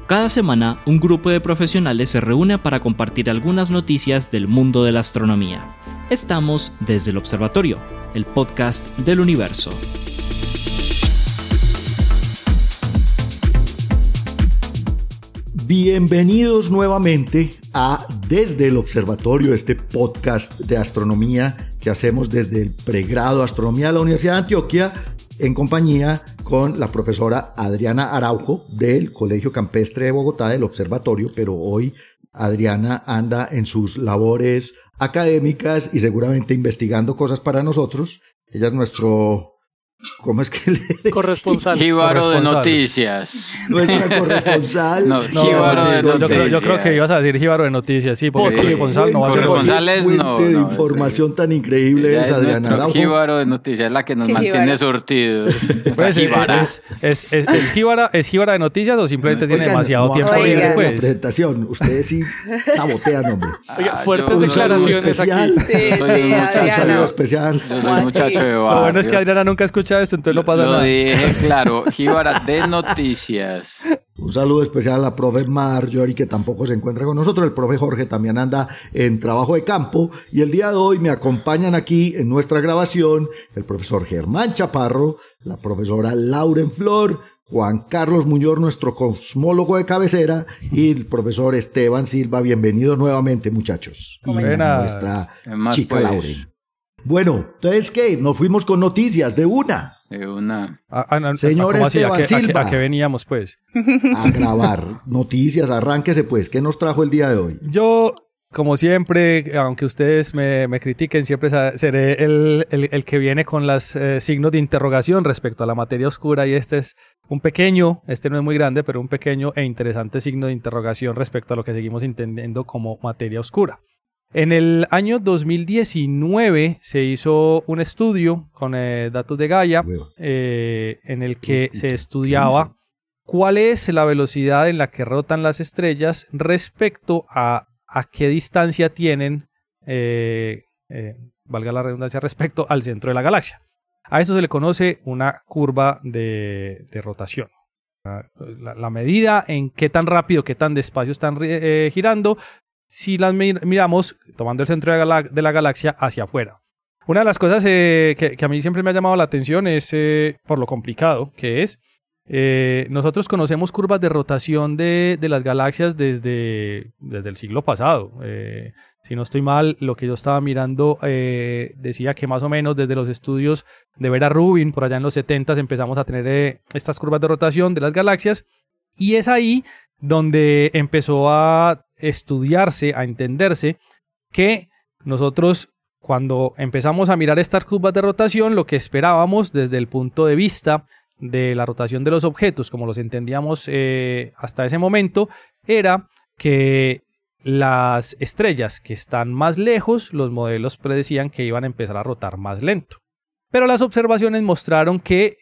Cada semana, un grupo de profesionales se reúne para compartir algunas noticias del mundo de la astronomía. Estamos desde el Observatorio, el podcast del universo. Bienvenidos nuevamente a Desde el Observatorio, este podcast de astronomía que hacemos desde el pregrado de Astronomía de la Universidad de Antioquia, en compañía con la profesora Adriana Araujo del Colegio Campestre de Bogotá del Observatorio, pero hoy Adriana anda en sus labores académicas y seguramente investigando cosas para nosotros. Ella es nuestro... ¿Cómo es que le decía? Corresponsal. Jíbaro de noticias. Nuestra corresponsal. Jíbaro de noticias. Yo creo que ibas a decir jíbaro de noticias, sí, porque corresponsal no va a ser. Corresponsales no. De información tan increíble es Adriana Araujo. Jíbaro de noticias es la que nos mantiene surtidos. Pues, ¿es jíbara de noticias o simplemente tiene demasiado tiempo libre? Pues la presentación, ustedes sí sabotean, hombre. Oiga, fuertes declaraciones aquí. Sí, Adriana. Especial. Yo soy muchacho de barrio. Lo bueno es que Adriana nunca escucha esto, entonces no pasa nada. Lo dije claro, jíbara de noticias. Un saludo especial a la profe Marjorie, que tampoco se encuentra con nosotros. El profe Jorge también anda en trabajo de campo. Y el día de hoy me acompañan aquí en nuestra grabación el profesor Germán Chaparro, la profesora Lauren Flor, Juan Carlos Muñoz, nuestro cosmólogo de cabecera, y el profesor Esteban Silva. Bienvenidos nuevamente, muchachos. Buenas. Nuestra chica Lauren. Bueno, entonces, ¿qué? Nos fuimos con noticias de una. Señor Esteban Silva. ¿A qué veníamos, pues? A grabar noticias. Arránquese, pues. ¿Qué nos trajo el día de hoy? Yo, como siempre, aunque ustedes me critiquen, siempre seré el que viene con los signos de interrogación respecto a la materia oscura. Y este es un pequeño, este no es muy grande, pero un pequeño e interesante signo de interrogación respecto a lo que seguimos entendiendo como materia oscura. En el año 2019 se hizo un estudio con datos de Gaia en el que se estudiaba cuál es la velocidad en la que rotan las estrellas respecto a qué distancia tienen, valga la redundancia, respecto al centro de la galaxia. A eso se le conoce una curva de rotación. La medida en qué tan rápido, qué tan despacio están girando, si las miramos tomando el centro de la galaxia hacia afuera. Una de las cosas que a mí siempre me ha llamado la atención es por lo complicado que es. Nosotros conocemos curvas de rotación de las galaxias desde el siglo pasado. Si no estoy mal, lo que yo estaba mirando decía que más o menos desde los estudios de Vera Rubin, por allá en los 70s, empezamos a tener estas curvas de rotación de las galaxias. Y es ahí donde empezó a estudiarse, a entenderse que nosotros cuando empezamos a mirar estas curvas de rotación, lo que esperábamos desde el punto de vista de la rotación de los objetos, como los entendíamos hasta ese momento, era que las estrellas que están más lejos, los modelos predecían que iban a empezar a rotar más lento. Pero las observaciones mostraron que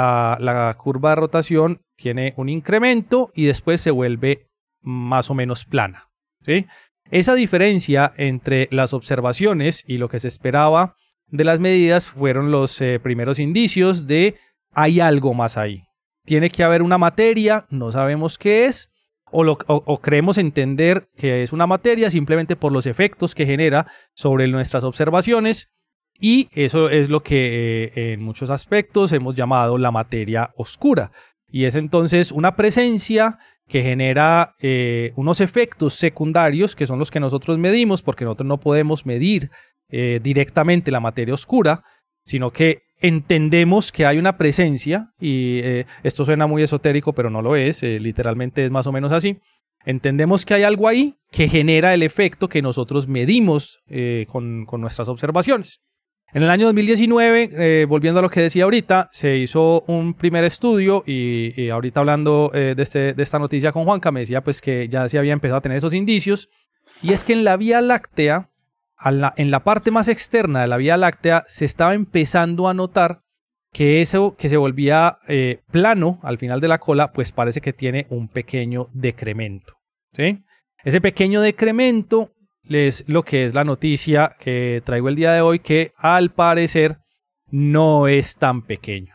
la curva de rotación tiene un incremento y después se vuelve más o menos plana, ¿sí? Esa diferencia entre las observaciones y lo que se esperaba de las medidas fueron los primeros indicios de hay algo más ahí. Tiene que haber una materia, no sabemos qué es, o creemos entender que es una materia simplemente por los efectos que genera sobre nuestras observaciones. Y eso es lo que en muchos aspectos hemos llamado la materia oscura. Y es entonces una presencia que genera unos efectos secundarios que son los que nosotros medimos, porque nosotros no podemos medir directamente la materia oscura, sino que entendemos que hay una presencia, y esto suena muy esotérico, pero no lo es, literalmente es más o menos así. Entendemos que hay algo ahí que genera el efecto que nosotros medimos con nuestras observaciones. En el año 2019, volviendo a lo que decía ahorita, se hizo un primer estudio y ahorita hablando de esta noticia con Juanca, me decía pues que ya se había empezado a tener esos indicios, y es que en la Vía Láctea, en la parte más externa de la Vía Láctea, se estaba empezando a notar que eso que se volvía plano al final de la cola, pues parece que tiene un pequeño decremento, ¿sí? Ese pequeño decremento es lo que es la noticia que traigo el día de hoy, que al parecer no es tan pequeño.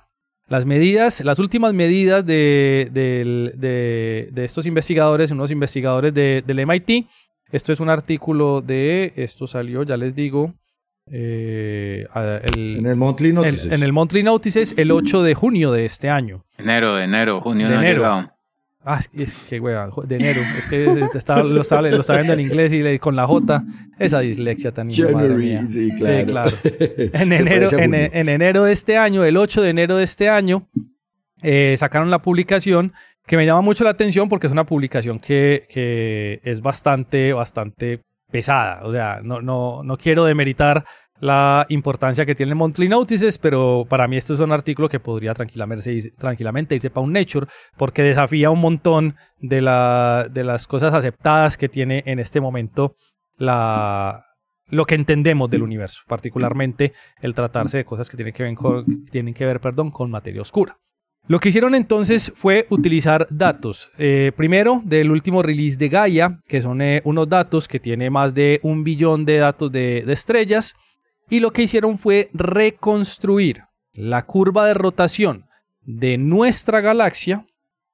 Las últimas medidas de estos investigadores, unos investigadores del MIT, esto es un artículo esto salió, ya les digo, en el Monthly Notices. En el Monthly Notices el 8 de junio de este año. Junio no ha llegado. Es que hueva, de enero. Es que lo estaba viendo en inglés y con la J. Esa dislexia tan madre mía. Sí, claro. En enero de este año, el 8 de enero de este año, sacaron la publicación que me llama mucho la atención porque es una publicación que es bastante pesada. O sea, no quiero demeritar la importancia que tiene el Monthly Notices, pero para mí este es un artículo que podría tranquilamente irse para un Nature, porque desafía un montón de las cosas aceptadas que tiene en este momento lo que entendemos del universo, particularmente el tratarse de cosas que tienen que ver con materia oscura. Lo que hicieron entonces fue utilizar datos, primero del último release de Gaia, que son unos datos que tiene más de 1 billón de datos de estrellas, y lo que hicieron fue reconstruir la curva de rotación de nuestra galaxia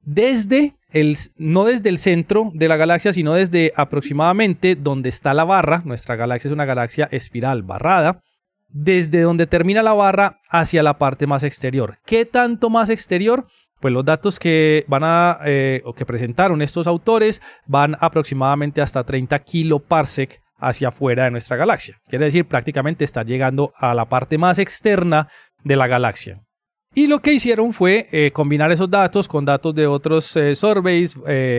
no desde el centro de la galaxia, sino desde aproximadamente donde está la barra. Nuestra galaxia es una galaxia espiral barrada, desde donde termina la barra hacia la parte más exterior. ¿Qué tanto más exterior? Pues los datos que o que presentaron estos autores van aproximadamente hasta 30 kiloparsec hacia afuera de nuestra galaxia. Quiere decir, prácticamente está llegando a la parte más externa de la galaxia. Y lo que hicieron fue combinar esos datos con datos de otros surveys,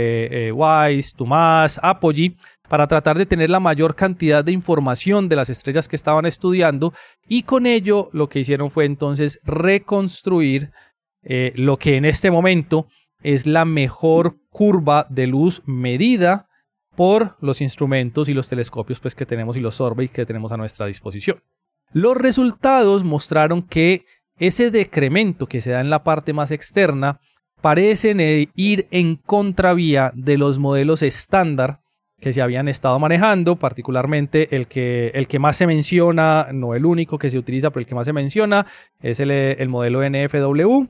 WISE, TUMAS, Apogee, para tratar de tener la mayor cantidad de información de las estrellas que estaban estudiando, y con ello lo que hicieron fue entonces reconstruir lo que en este momento es la mejor curva de luz medida por los instrumentos y los telescopios pues, que tenemos y los surveys que tenemos a nuestra disposición. Los resultados mostraron que ese decremento que se da en la parte más externa parecen ir en contravía de los modelos estándar que se habían estado manejando, particularmente el que más se menciona, no el único que se utiliza, pero el que más se menciona es el modelo NFW.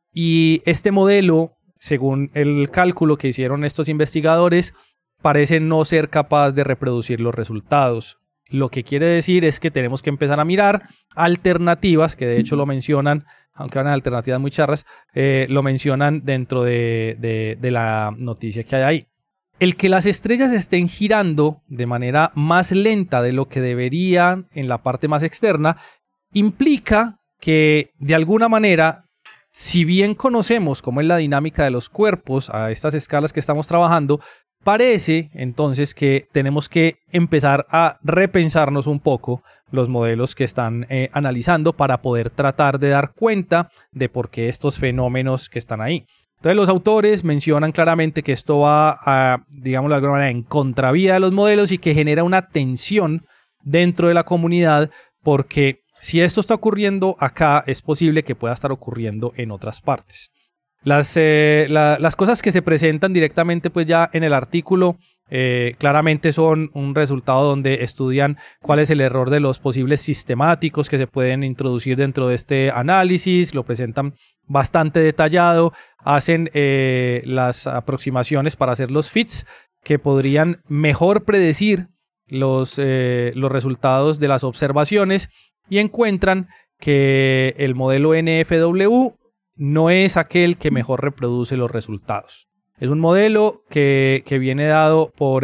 Y este modelo, según el cálculo que hicieron estos investigadores, parece no ser capaz de reproducir los resultados. Lo que quiere decir es que tenemos que empezar a mirar alternativas, que de hecho lo mencionan, aunque van a alternativas muy charras, lo mencionan dentro de la noticia que hay ahí. El que las estrellas estén girando de manera más lenta de lo que deberían en la parte más externa implica que de alguna manera, si bien conocemos cómo es la dinámica de los cuerpos a estas escalas que estamos trabajando, parece entonces que tenemos que empezar a repensarnos un poco los modelos que están analizando para poder tratar de dar cuenta de por qué estos fenómenos que están ahí. Entonces los autores mencionan claramente que esto va digámoslo de alguna manera, en contravía de los modelos y que genera una tensión dentro de la comunidad, porque si esto está ocurriendo acá, es posible que pueda estar ocurriendo en otras partes. Las cosas que se presentan directamente pues ya en el artículo claramente son un resultado donde estudian cuál es el error de los posibles sistemáticos que se pueden introducir dentro de este análisis, lo presentan bastante detallado, hacen las aproximaciones para hacer los fits que podrían mejor predecir los resultados de las observaciones, y encuentran que el modelo NFW no es aquel que mejor reproduce los resultados. Es un modelo que viene dado por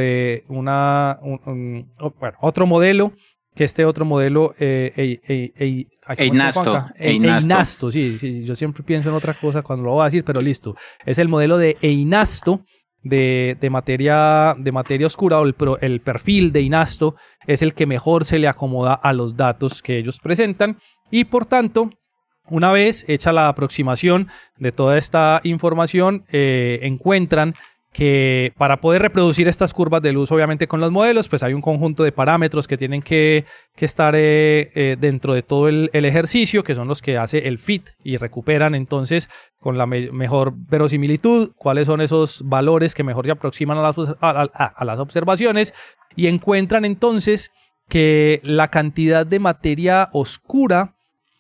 otro modelo, que otro modelo EINASTO. Sí, yo siempre pienso en otra cosa cuando lo voy a decir, pero listo. Es el modelo de EINASTO de materia oscura, o el perfil de EINASTO es el que mejor se le acomoda a los datos que ellos presentan, y por tanto, una vez hecha la aproximación de toda esta información, encuentran que para poder reproducir estas curvas de luz, obviamente con los modelos, pues hay un conjunto de parámetros que tienen que estar dentro de todo el ejercicio, que son los que hace el fit, y recuperan entonces con la mejor verosimilitud cuáles son esos valores que mejor se aproximan a las observaciones, y encuentran entonces que la cantidad de materia oscura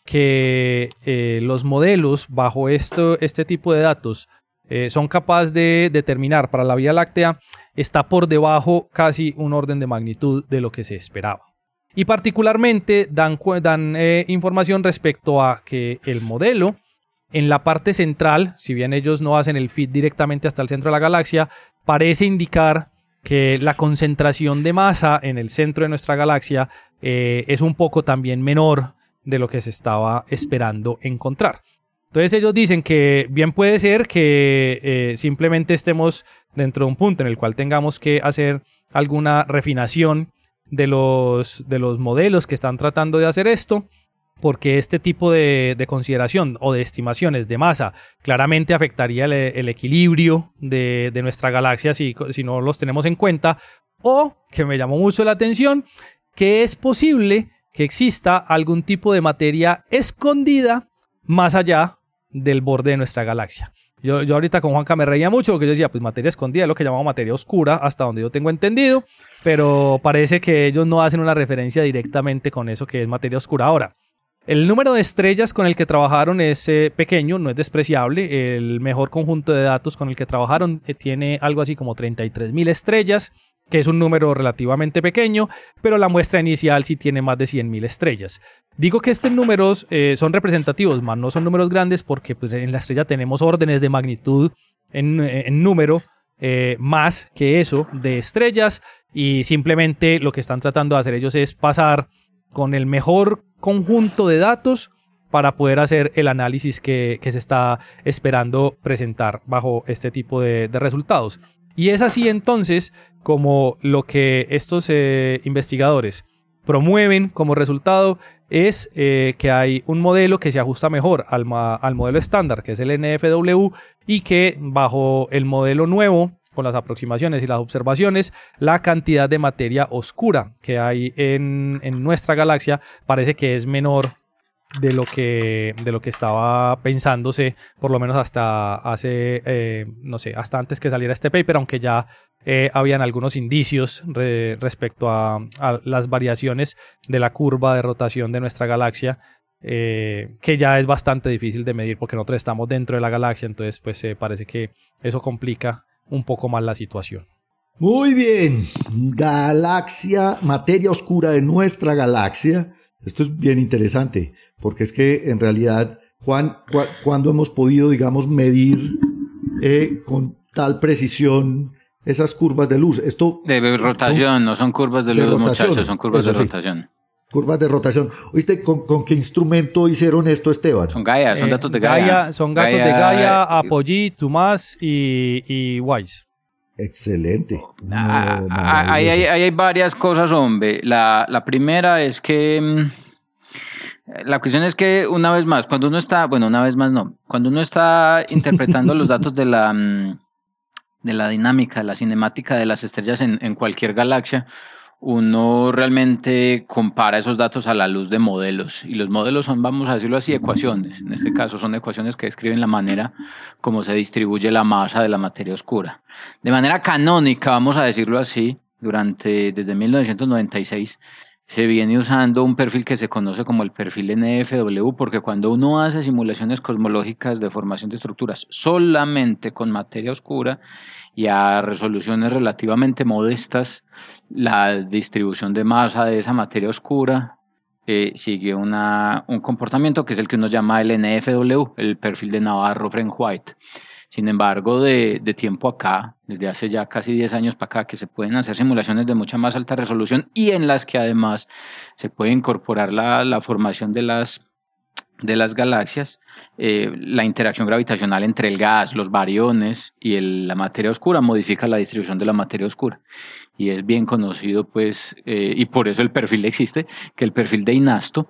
que los modelos bajo este tipo de datos son capaces de determinar para la Vía Láctea está por debajo casi un orden de magnitud de lo que se esperaba. Y particularmente dan información respecto a que el modelo en la parte central, si bien ellos no hacen el feed directamente hasta el centro de la galaxia, parece indicar que la concentración de masa en el centro de nuestra galaxia es un poco también menor de lo que se estaba esperando encontrar. Entonces ellos dicen que bien puede ser que simplemente estemos dentro de un punto en el cual tengamos que hacer alguna refinación de los modelos que están tratando de hacer esto, porque este tipo de consideración o de estimaciones de masa claramente afectaría el equilibrio de nuestra galaxia si no los tenemos en cuenta, o, que me llamó mucho la atención, que es posible que exista algún tipo de materia escondida más allá del borde de nuestra galaxia. Yo ahorita con Juanca me reía mucho porque yo decía, pues materia escondida es lo que llamamos materia oscura, hasta donde yo tengo entendido, pero parece que ellos no hacen una referencia directamente con eso que es materia oscura. Ahora, el número de estrellas con el que trabajaron es pequeño, no es despreciable. El mejor conjunto de datos con el que trabajaron tiene algo así como 33.000 estrellas, que es un número relativamente pequeño, pero la muestra inicial sí tiene más de 100.000 estrellas. Digo que estos números son representativos, más no son números grandes porque pues, en la estrella tenemos órdenes de magnitud en número más que eso de estrellas, y simplemente lo que están tratando de hacer ellos es pasar con el mejor conjunto de datos para poder hacer el análisis que se está esperando presentar bajo este tipo de resultados. Y es así entonces como lo que estos investigadores promueven como resultado es que hay un modelo que se ajusta mejor al modelo estándar, que es el NFW, y que bajo el modelo nuevo, con las aproximaciones y las observaciones, la cantidad de materia oscura que hay en nuestra galaxia parece que es menor de lo que estaba pensándose, por lo menos hasta hace, hasta antes que saliera este paper, aunque ya habían algunos indicios respecto a las variaciones de la curva de rotación de nuestra galaxia, que ya es bastante difícil de medir porque nosotros estamos dentro de la galaxia, entonces pues parece que eso complica un poco más la situación. Muy bien, galaxia, materia oscura de nuestra galaxia. Esto es bien interesante, porque es que en realidad, Juan, ¿cuándo hemos podido, digamos, medir con tal precisión esas curvas de luz? Esto de rotación, no son curvas de luz, muchachos, son curvas de rotación. Curvas de rotación. ¿Oíste con qué instrumento hicieron esto, Esteban? Son Gaia, son datos de Gaia. Son datos de Gaia, Apogee, Tomás y Wise. Excelente. Ahí hay varias cosas, hombre. La primera es que la cuestión es que una vez más, cuando uno está interpretando los datos de la dinámica, de la cinemática de las estrellas en cualquier galaxia, uno realmente compara esos datos a la luz de modelos, y los modelos son, vamos a decirlo así, ecuaciones. En este caso son ecuaciones que describen la manera como se distribuye la masa de la materia oscura. De manera canónica, vamos a decirlo así, desde 1996 se viene usando un perfil que se conoce como el perfil NFW, porque cuando uno hace simulaciones cosmológicas de formación de estructuras solamente con materia oscura y a resoluciones relativamente modestas, la distribución de masa de esa materia oscura sigue un comportamiento que es el que uno llama el NFW, el perfil de Navarro-French-White. Sin embargo, de tiempo acá, desde hace ya casi 10 años para acá, que se pueden hacer simulaciones de mucha más alta resolución y en las que además se puede incorporar la formación de las galaxias, la interacción gravitacional entre el gas, los bariones y la materia oscura modifica la distribución de la materia oscura. Y es bien conocido, pues, y por eso el perfil existe, que el perfil de Inasto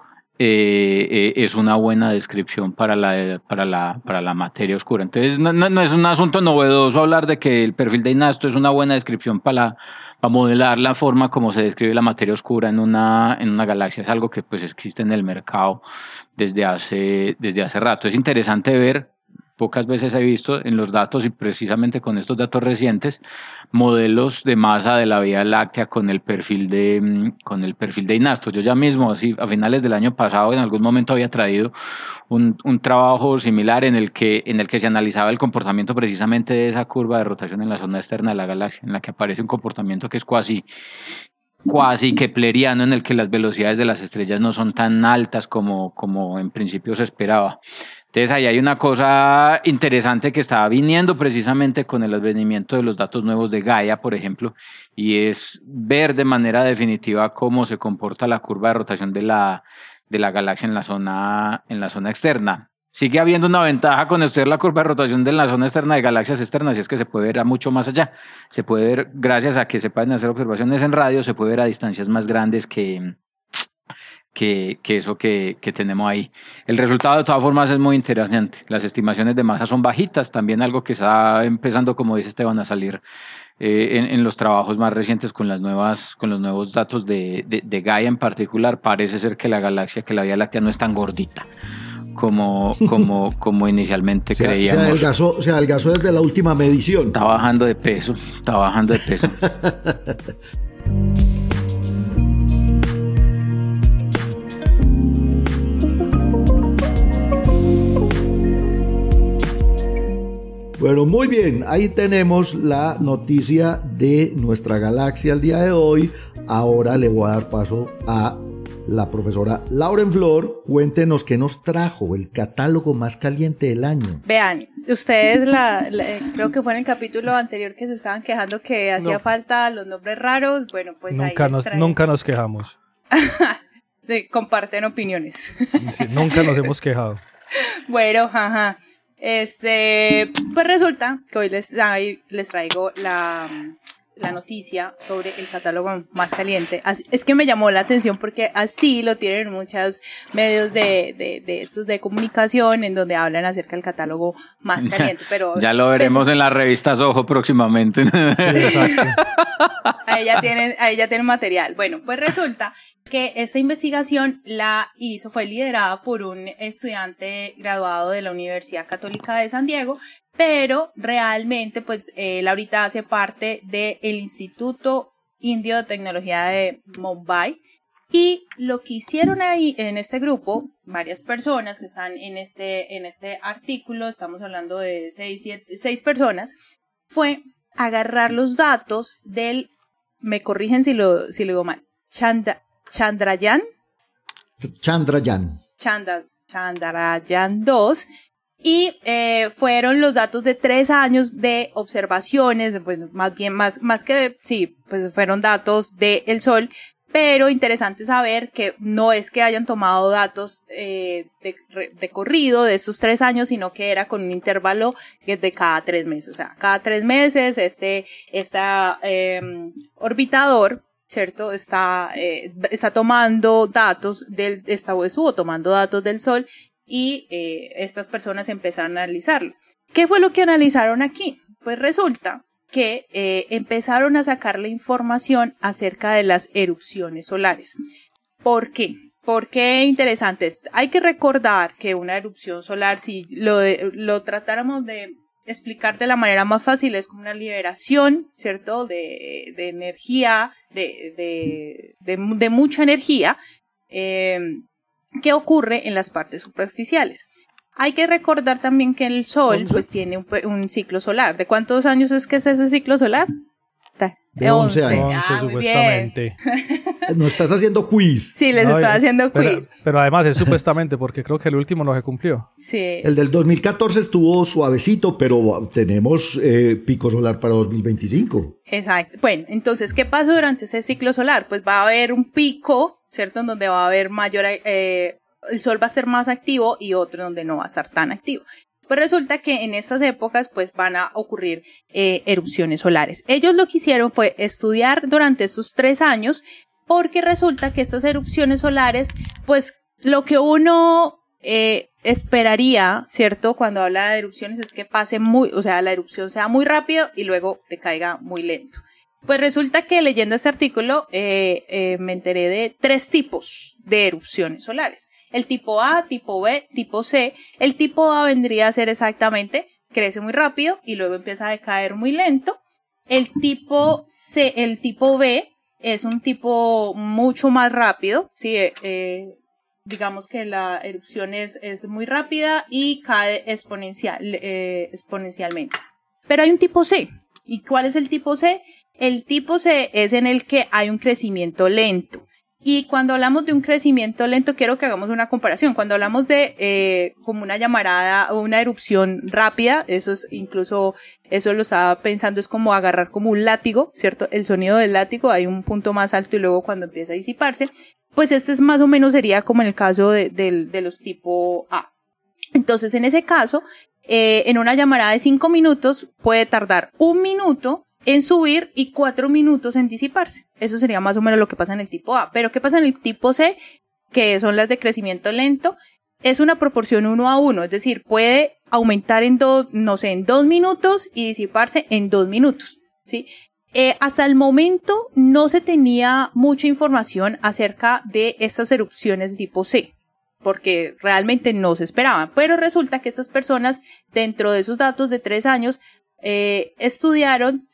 es una buena descripción para la materia oscura. Entonces no es un asunto novedoso hablar de que el perfil de Inasto es una buena descripción para modelar la forma como se describe la materia oscura en una galaxia. Es algo que pues existe en el mercado desde hace rato. Es interesante ver pocas veces he visto en los datos, y precisamente con estos datos recientes, modelos de masa de la Vía Láctea con el perfil de Inasto. Yo ya mismo, así, a finales del año pasado, en algún momento había traído un trabajo similar en el que se analizaba el comportamiento precisamente de esa curva de rotación en la zona externa de la galaxia, en la que aparece un comportamiento que es cuasi kepleriano, en el que las velocidades de las estrellas no son tan altas como en principio se esperaba. Entonces ahí hay una cosa interesante que está viniendo precisamente con el advenimiento de los datos nuevos de Gaia, por ejemplo, y es ver de manera definitiva cómo se comporta la curva de rotación de la galaxia en la zona externa. Sigue habiendo una ventaja con estudiar la curva de rotación de la zona externa de galaxias externas, y es que se puede ver a mucho más allá. Se puede ver, gracias a que se pueden hacer observaciones en radio, se puede ver a distancias más grandes que eso que tenemos ahí. El resultado de todas formas es muy interesante. Las estimaciones de masa son bajitas, también algo que está empezando, como dice Esteban, a salir en los trabajos más recientes con los nuevos datos de Gaia en particular. Parece ser que la Vía Láctea no es tan gordita como inicialmente creíamos. Se adelgazó desde la última medición. Está bajando de peso. Bueno, muy bien, ahí tenemos la noticia de nuestra galaxia el día de hoy. Ahora le voy a dar paso a la profesora Lauren Flor. Cuéntenos qué nos trajo el catálogo más caliente del año. Vean, ustedes creo que fue en el capítulo anterior que se estaban quejando que hacía falta los nombres raros. Bueno, pues nunca nos quejamos. Comparten opiniones. Sí, nunca nos hemos quejado. Bueno, jaja. Pues resulta que hoy les traigo la noticia sobre el catálogo más caliente. Es que me llamó la atención porque así lo tienen muchos medios de estos de comunicación, en donde hablan acerca del catálogo más caliente. Pero ya lo veremos en las revistas Ojo próximamente. Sí, exacto. Ahí ya tienen material. Bueno, pues resulta que esta investigación fue liderada por un estudiante graduado de la Universidad Católica de San Diego, pero realmente pues él ahorita hace parte del Instituto Indio de Tecnología de Mumbai, y lo que hicieron ahí en este grupo, varias personas que están en este artículo, estamos hablando de 6 personas, fue agarrar los datos del, me corrigen si lo digo mal, Chandrayaan 2, y fueron los datos de 3 años de observaciones, pues pues fueron datos del Sol, pero interesante saber que no es que hayan tomado datos de corrido de esos 3 años, sino que era con un intervalo de cada 3 meses, o sea, cada 3 meses orbitador, ¿cierto? Está tomando datos estuvo tomando datos del Sol, y estas personas empezaron a analizarlo. ¿Qué fue lo que analizaron aquí? Pues resulta que empezaron a sacar la información acerca de las erupciones solares. ¿Por qué? ¿Por qué interesantes? Hay que recordar que una erupción solar, si lo tratáramos de explicar de la manera más fácil, es como una liberación, ¿cierto? De energía, de mucha energía, que ocurre en las partes superficiales. Hay que recordar también que el Sol pues tiene un ciclo solar. ¿De cuántos años es que es ese ciclo solar? De 11 años. 11 supuestamente. ¿No estás haciendo quiz? Sí, estoy haciendo quiz. Pero además es supuestamente, porque creo que el último no se cumplió. Sí. El del 2014 estuvo suavecito, pero tenemos pico solar para 2025. Exacto. Bueno, entonces, ¿qué pasa durante ese ciclo solar? Pues va a haber un pico, ¿cierto? En donde va a haber el Sol va a ser más activo, y otro donde no va a estar tan activo. Pues resulta que en estas épocas pues van a ocurrir erupciones solares. Ellos lo que hicieron fue estudiar durante estos 3 años, porque resulta que estas erupciones solares, pues lo que uno esperaría, ¿cierto? Cuando habla de erupciones es que la erupción sea muy rápido y luego decaiga muy lento. Pues resulta que leyendo este artículo me enteré de 3 tipos de erupciones solares. El tipo A, tipo B, tipo C. El tipo A vendría a ser exactamente, crece muy rápido y luego empieza a decaer muy lento. El tipo C, el tipo B es un tipo mucho más rápido, ¿sí? Digamos que la erupción es muy rápida y cae exponencialmente. Pero hay un tipo C. ¿Y cuál es el tipo C? El tipo C es en el que hay un crecimiento lento. Y cuando hablamos de un crecimiento lento, quiero que hagamos una comparación. Cuando hablamos de como una llamarada o una erupción rápida, eso lo estaba pensando, es como agarrar como un látigo, ¿cierto? El sonido del látigo, hay un punto más alto y luego cuando empieza a disiparse, pues este es más o menos sería como en el caso de los tipo A. Entonces, en ese caso, en una llamarada de 5 minutos puede tardar 1 minuto en subir y 4 minutos en disiparse. Eso sería más o menos lo que pasa en el tipo A. Pero ¿qué pasa en el tipo C? Que son las de crecimiento lento. Es una proporción 1:1, es decir, puede aumentar en 2 minutos y disiparse en 2 minutos, ¿sí? Hasta el momento no se tenía mucha información acerca de estas erupciones de tipo C, porque realmente no se esperaban. Pero resulta que estas personas, dentro de esos datos de 3 años, estudiaron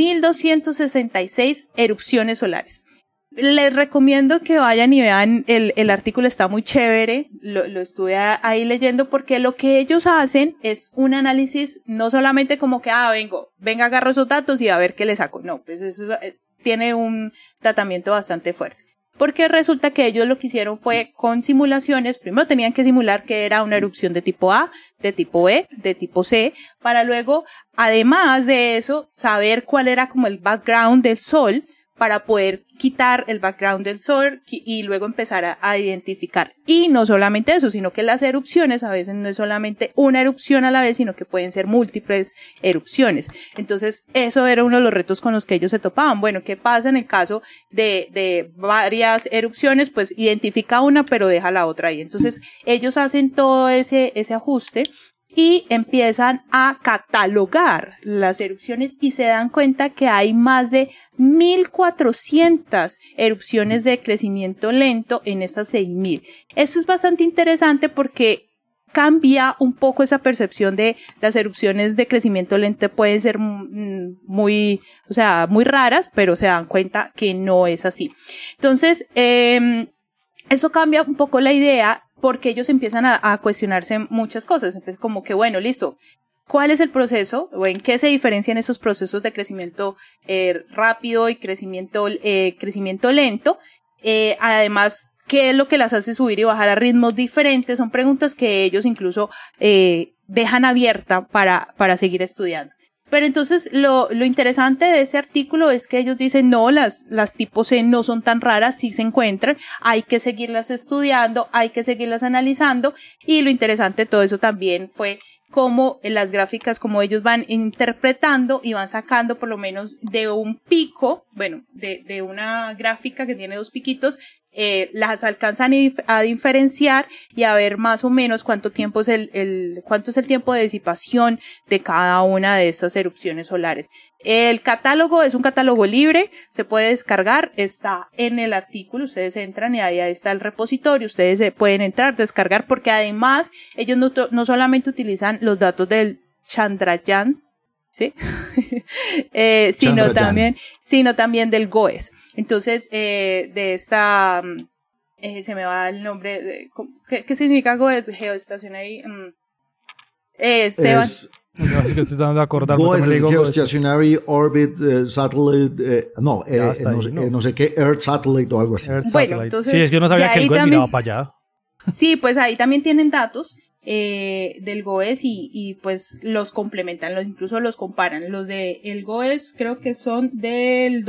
6.266 erupciones solares. Les recomiendo que vayan y vean el artículo, está muy chévere, lo estuve ahí leyendo, porque lo que ellos hacen es un análisis, no solamente como que, venga, agarro esos datos y a ver qué le saco. No, pues eso tiene un tratamiento bastante fuerte. Porque resulta que ellos lo que hicieron fue con simulaciones, primero tenían que simular que era una erupción de tipo A, de tipo B, de tipo C, para luego, además de eso, saber cuál era como el background del Sol, para poder quitar el background del Sol y luego empezar a identificar. Y no solamente eso, sino que las erupciones a veces no es solamente una erupción a la vez, sino que pueden ser múltiples erupciones. Entonces, eso era uno de los retos con los que ellos se topaban. Bueno, ¿qué pasa en el caso de varias erupciones? Pues identifica una, pero deja la otra ahí. Entonces, ellos hacen todo ese ajuste y empiezan a catalogar las erupciones y se dan cuenta que hay más de 1.400 erupciones de crecimiento lento en estas 6.000. Esto es bastante interesante porque cambia un poco esa percepción de las erupciones de crecimiento lento. Pueden ser muy raras, pero se dan cuenta que no es así. Entonces, eso cambia un poco la idea, porque ellos empiezan a cuestionarse muchas cosas. Empiezan como que, bueno, listo, ¿cuál es el proceso? ¿O en qué se diferencian esos procesos de crecimiento rápido y crecimiento lento? Además, ¿qué es lo que las hace subir y bajar a ritmos diferentes? Son preguntas que ellos incluso dejan abierta para seguir estudiando. Pero entonces lo interesante de ese artículo es que ellos dicen, no, las tipo C no son tan raras, sí se encuentran, hay que seguirlas estudiando, hay que seguirlas analizando, y lo interesante de todo eso también fue cómo las gráficas, como ellos van interpretando y van sacando por lo menos de un pico, bueno, de una gráfica que tiene 2 piquitos, las alcanzan a diferenciar y a ver más o menos cuánto es el tiempo de disipación de cada una de estas erupciones solares. El catálogo es un catálogo libre, se puede descargar, está en el artículo, ustedes entran y ahí está el repositorio, ustedes pueden entrar, descargar, porque además ellos no solamente utilizan los datos del Chandrayaan, ¿sí? sino también del GOES. Entonces, de esta, se me va el nombre, ¿qué significa GOES? Geostationary, Esteban. No, es que estoy tratando de acordar. GOES es Geostationary Orbit Satellite, no sé qué, Earth Satellite o algo así. Bueno, entonces, sí, yo no sabía que el GOES miraba para allá. Sí, pues ahí también tienen datos del GOES y pues los complementan, incluso los comparan. Los del GOES creo que son del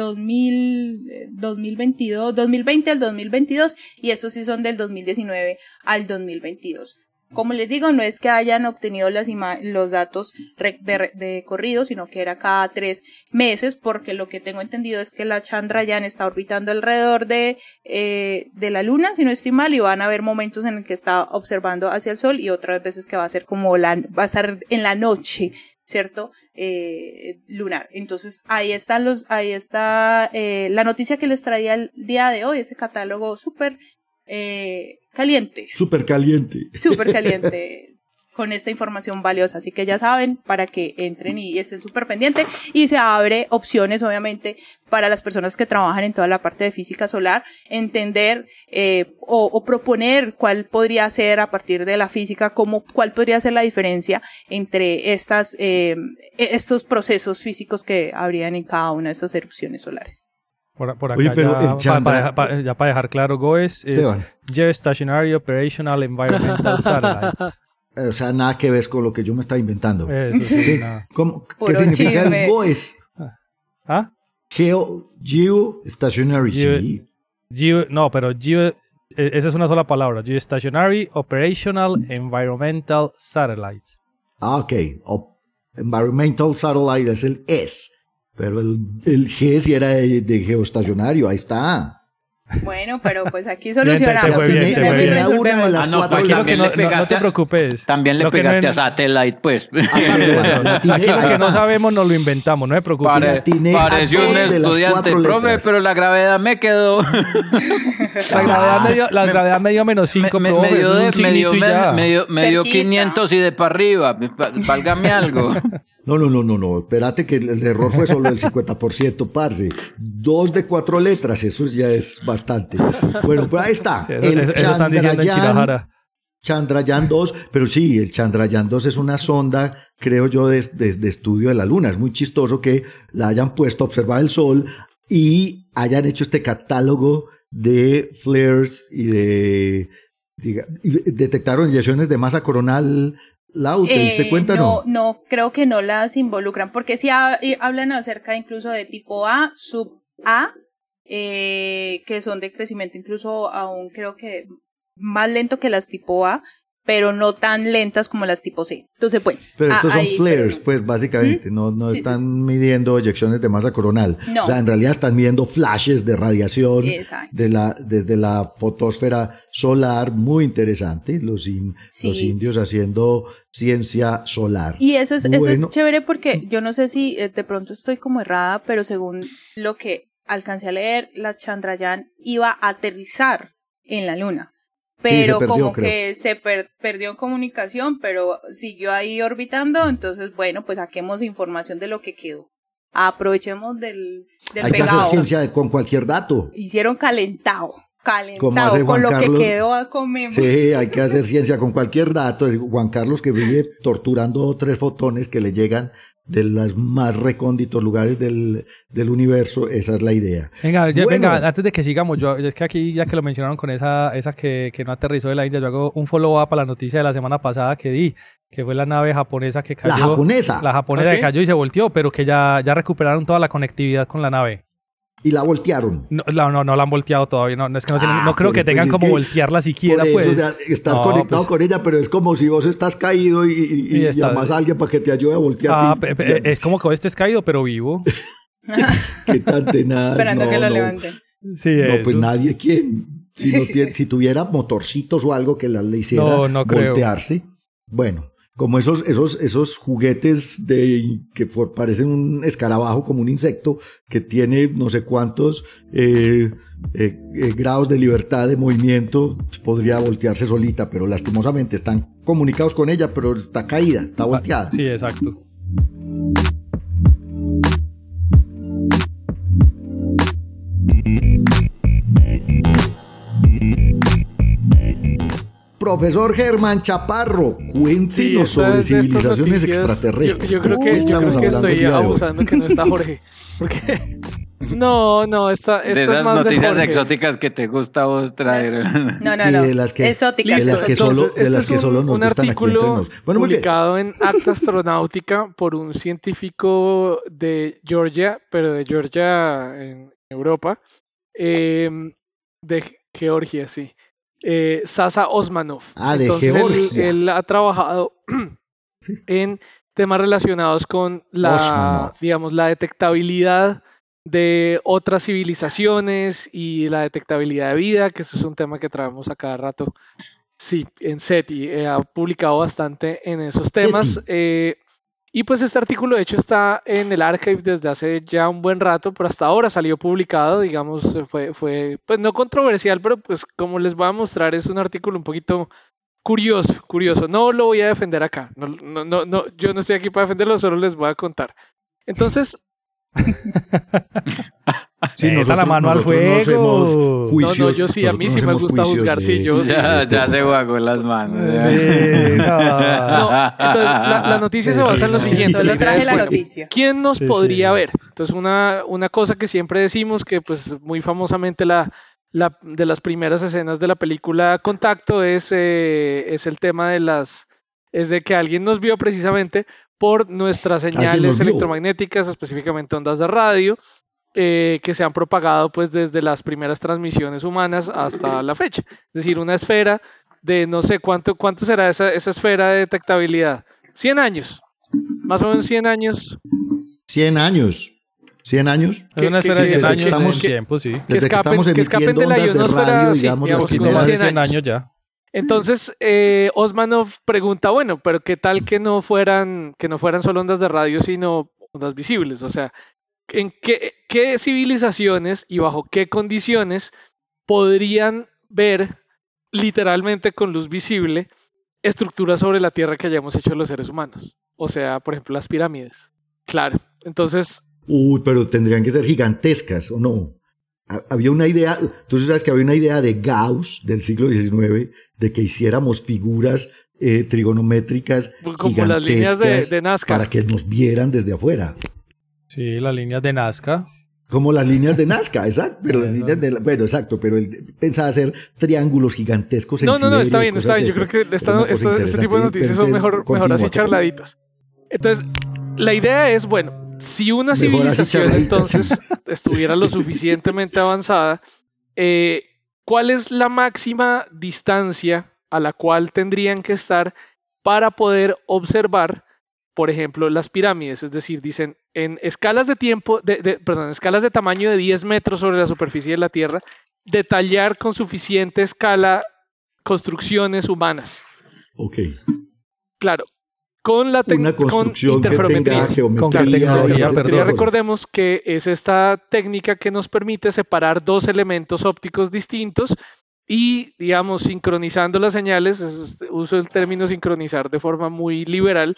2020 al 2022 y estos sí son del 2019 al 2022. Como les digo, no es que hayan obtenido los datos de corrido, sino que era cada 3 meses, porque lo que tengo entendido es que la Chandrayaan está orbitando alrededor de la Luna, si no estoy mal, y van a haber momentos en el que está observando hacia el Sol y otras veces que va a ser va a estar en la noche, ¿cierto? Lunar. Entonces ahí está la noticia que les traía el día de hoy, ese catálogo súper caliente. Súper caliente. Súper caliente. Con esta información valiosa, así que ya saben, para que entren y estén súper pendientes, y se abre opciones obviamente para las personas que trabajan en toda la parte de física solar, entender o proponer cuál podría ser a partir de la física, cuál podría ser la diferencia entre estos procesos físicos que habrían en cada una de estas erupciones solares. Por acá. Oye, pero ya para dejar claro, GOES es Geostationary Operational Environmental Satellites. O sea, nada que ver con lo que yo me estaba inventando. Eso sí, nada. ¿Qué significa chisme. el GOES? ¿Ah? Geostationary. Sí. Esa es una sola palabra. Geostationary Operational Environmental Satellites. Ah, ok. Environmental Satellite es el S. Pero el G sí era de geoestacionario. Ahí está. Bueno, pero pues aquí solucionamos. Te fue bien. Resolvemos. Tranquilo que no te preocupes. También le pegaste a Satellite, pues. Aquí lo que no sabemos nos lo inventamos, no se preocupe. Pareció un estudiante, profe, pero la gravedad me quedó. La gravedad me dio -5, profe. Me dio 500 y de para arriba. Válgame algo. No. Espérate que el error fue solo del 50%, parce. 2 de 4 letras, eso ya es bastante. Bueno, pues ahí está. Sí, eso están diciendo en Chirajara. Chandrayaan 2, pero sí, el Chandrayaan 2 es una sonda, creo yo, de estudio de la Luna. Es muy chistoso que la hayan puesto a observar el Sol y hayan hecho este catálogo de flares y detectaron inyecciones de masa coronal. Lau, ¿te diste cuenta? No, creo que no las involucran, porque sí hablan acerca incluso de tipo A, sub A, que son de crecimiento incluso aún creo que más lento que las tipo A, pero no tan lentas como las tipo C. Entonces, bueno. Pero estos son flares, pues, básicamente. No sí, están midiendo eyecciones de masa coronal. No. O sea, en realidad están midiendo flashes de radiación desde la fotosfera solar. Muy interesante. Los indios haciendo ciencia solar. Y eso es chévere porque yo no sé si de pronto estoy como errada, pero según lo que alcancé a leer, la Chandrayaan iba a aterrizar en la Luna. Pero sí, como que se perdió en comunicación, pero siguió ahí orbitando, entonces bueno, pues saquemos información de lo que quedó. Aprovechemos del Hay pegado. Que hacer ciencia con cualquier dato. Hicieron calentado con lo que quedó a comer. Sí, hay que hacer ciencia con cualquier dato. Juan Carlos que vive torturando 3 fotones que le llegan de los más recónditos lugares del universo, esa es la idea. Venga, antes de que sigamos, es que aquí ya que lo mencionaron con esa que no aterrizó de la India, yo hago un follow-up a la noticia de la semana pasada que fue la nave japonesa que cayó. La japonesa ¿Ah, sí? que cayó y se volteó, pero que ya recuperaron toda la conectividad con la nave. Y la voltearon. No la han volteado todavía. No es que no creo que tengan como voltearla siquiera, por eso, pues. O sea, estar conectado con ella, pero es como si vos estás caído y llamas a alguien para que te ayude a voltear. Es como que estés caído, pero vivo. Qué tan tenaz. Esperando que lo levanten. Sí, no, pues nadie. ¿Quién? Si tuviera motorcitos o algo que le hiciera voltearse. Creo. Bueno. Como esos juguetes que parecen un escarabajo, como un insecto, que tiene no sé cuántos grados de libertad de movimiento, podría voltearse solita, pero lastimosamente están comunicados con ella, pero está caída, está volteada. Sí, exacto. Profesor Germán Chaparro, cuéntenos sobre civilizaciones extraterrestres. Yo creo que estoy abusando que no está Jorge. Porque no, esta de esas más noticias de exóticas que te gusta a vos traer. No. De las que, exóticas. De las que solo nos un artículo publicado en Acta Astronáutica por un científico de Georgia, pero de Georgia en Europa, de Georgia, sí. Sasa Osmanov. Entonces él ha trabajado en temas relacionados con la detectabilidad de otras civilizaciones y la detectabilidad de vida, que eso es un tema que traemos a cada rato. Sí, en SETI ha publicado bastante en esos temas. Y pues este artículo de hecho está en el archive desde hace ya un buen rato, pero hasta ahora salió publicado, digamos, fue pues no controversial, pero pues como les voy a mostrar es un artículo un poquito curioso. No lo voy a defender acá, no, yo no estoy aquí para defenderlo, solo les voy a contar. Entonces... Sí, la mano al fuego. No, yo sí, a mí sí me gusta juzgar, sí, yo ya se guagó las manos. Sí, entonces la noticia se basa en lo siguiente. Solo traje la noticia. ¿Quién nos podría ver? Entonces una cosa que siempre decimos que pues muy famosamente de las primeras escenas de la película Contacto es el tema es de que alguien nos vio precisamente por nuestras señales electromagnéticas, específicamente ondas de radio, que se han propagado pues desde las primeras transmisiones humanas hasta la fecha. Es decir, una esfera de no sé cuánto será esa esfera de detectabilidad. 100 años. Más o menos 100 años. 100 años. 100 años. Es una esfera de 100 años en tiempo, sí. Que escapen de la ionosfera, sí, digamos, como 100 años ya. Entonces, Osmanov pregunta, bueno, pero ¿qué tal que no fueran solo ondas de radio, sino ondas visibles? O sea, ¿en qué civilizaciones y bajo qué condiciones podrían ver literalmente con luz visible estructuras sobre la Tierra que hayamos hecho los seres humanos? O sea, por ejemplo, las pirámides. Claro, entonces... pero tendrían que ser gigantescas, ¿o no? Había una idea, tú sabes que había una idea de Gauss del siglo XIX de que hiciéramos figuras trigonométricas como las líneas de Nazca para que nos vieran desde afuera. Sí, las líneas de Nazca. Como las líneas de Nazca, exacto. Pero exacto, pero él pensaba hacer triángulos gigantescos. No, está bien. Yo creo que este tipo de noticias son mejor así charladitas. Entonces, la idea es, bueno, si una civilización entonces estuviera lo suficientemente avanzada, ¿cuál es la máxima distancia a la cual tendrían que estar para poder observar, por ejemplo, las pirámides? Es decir, dicen, en escalas de tiempo, escalas de tamaño de 10 metros sobre la superficie de la Tierra, detallar con suficiente escala construcciones humanas. Ok. Claro. Con interferometría. Con tecnología, perdón. Recordemos que es esta técnica que nos permite separar dos elementos ópticos distintos y, digamos, sincronizando las señales, uso el término sincronizar de forma muy liberal,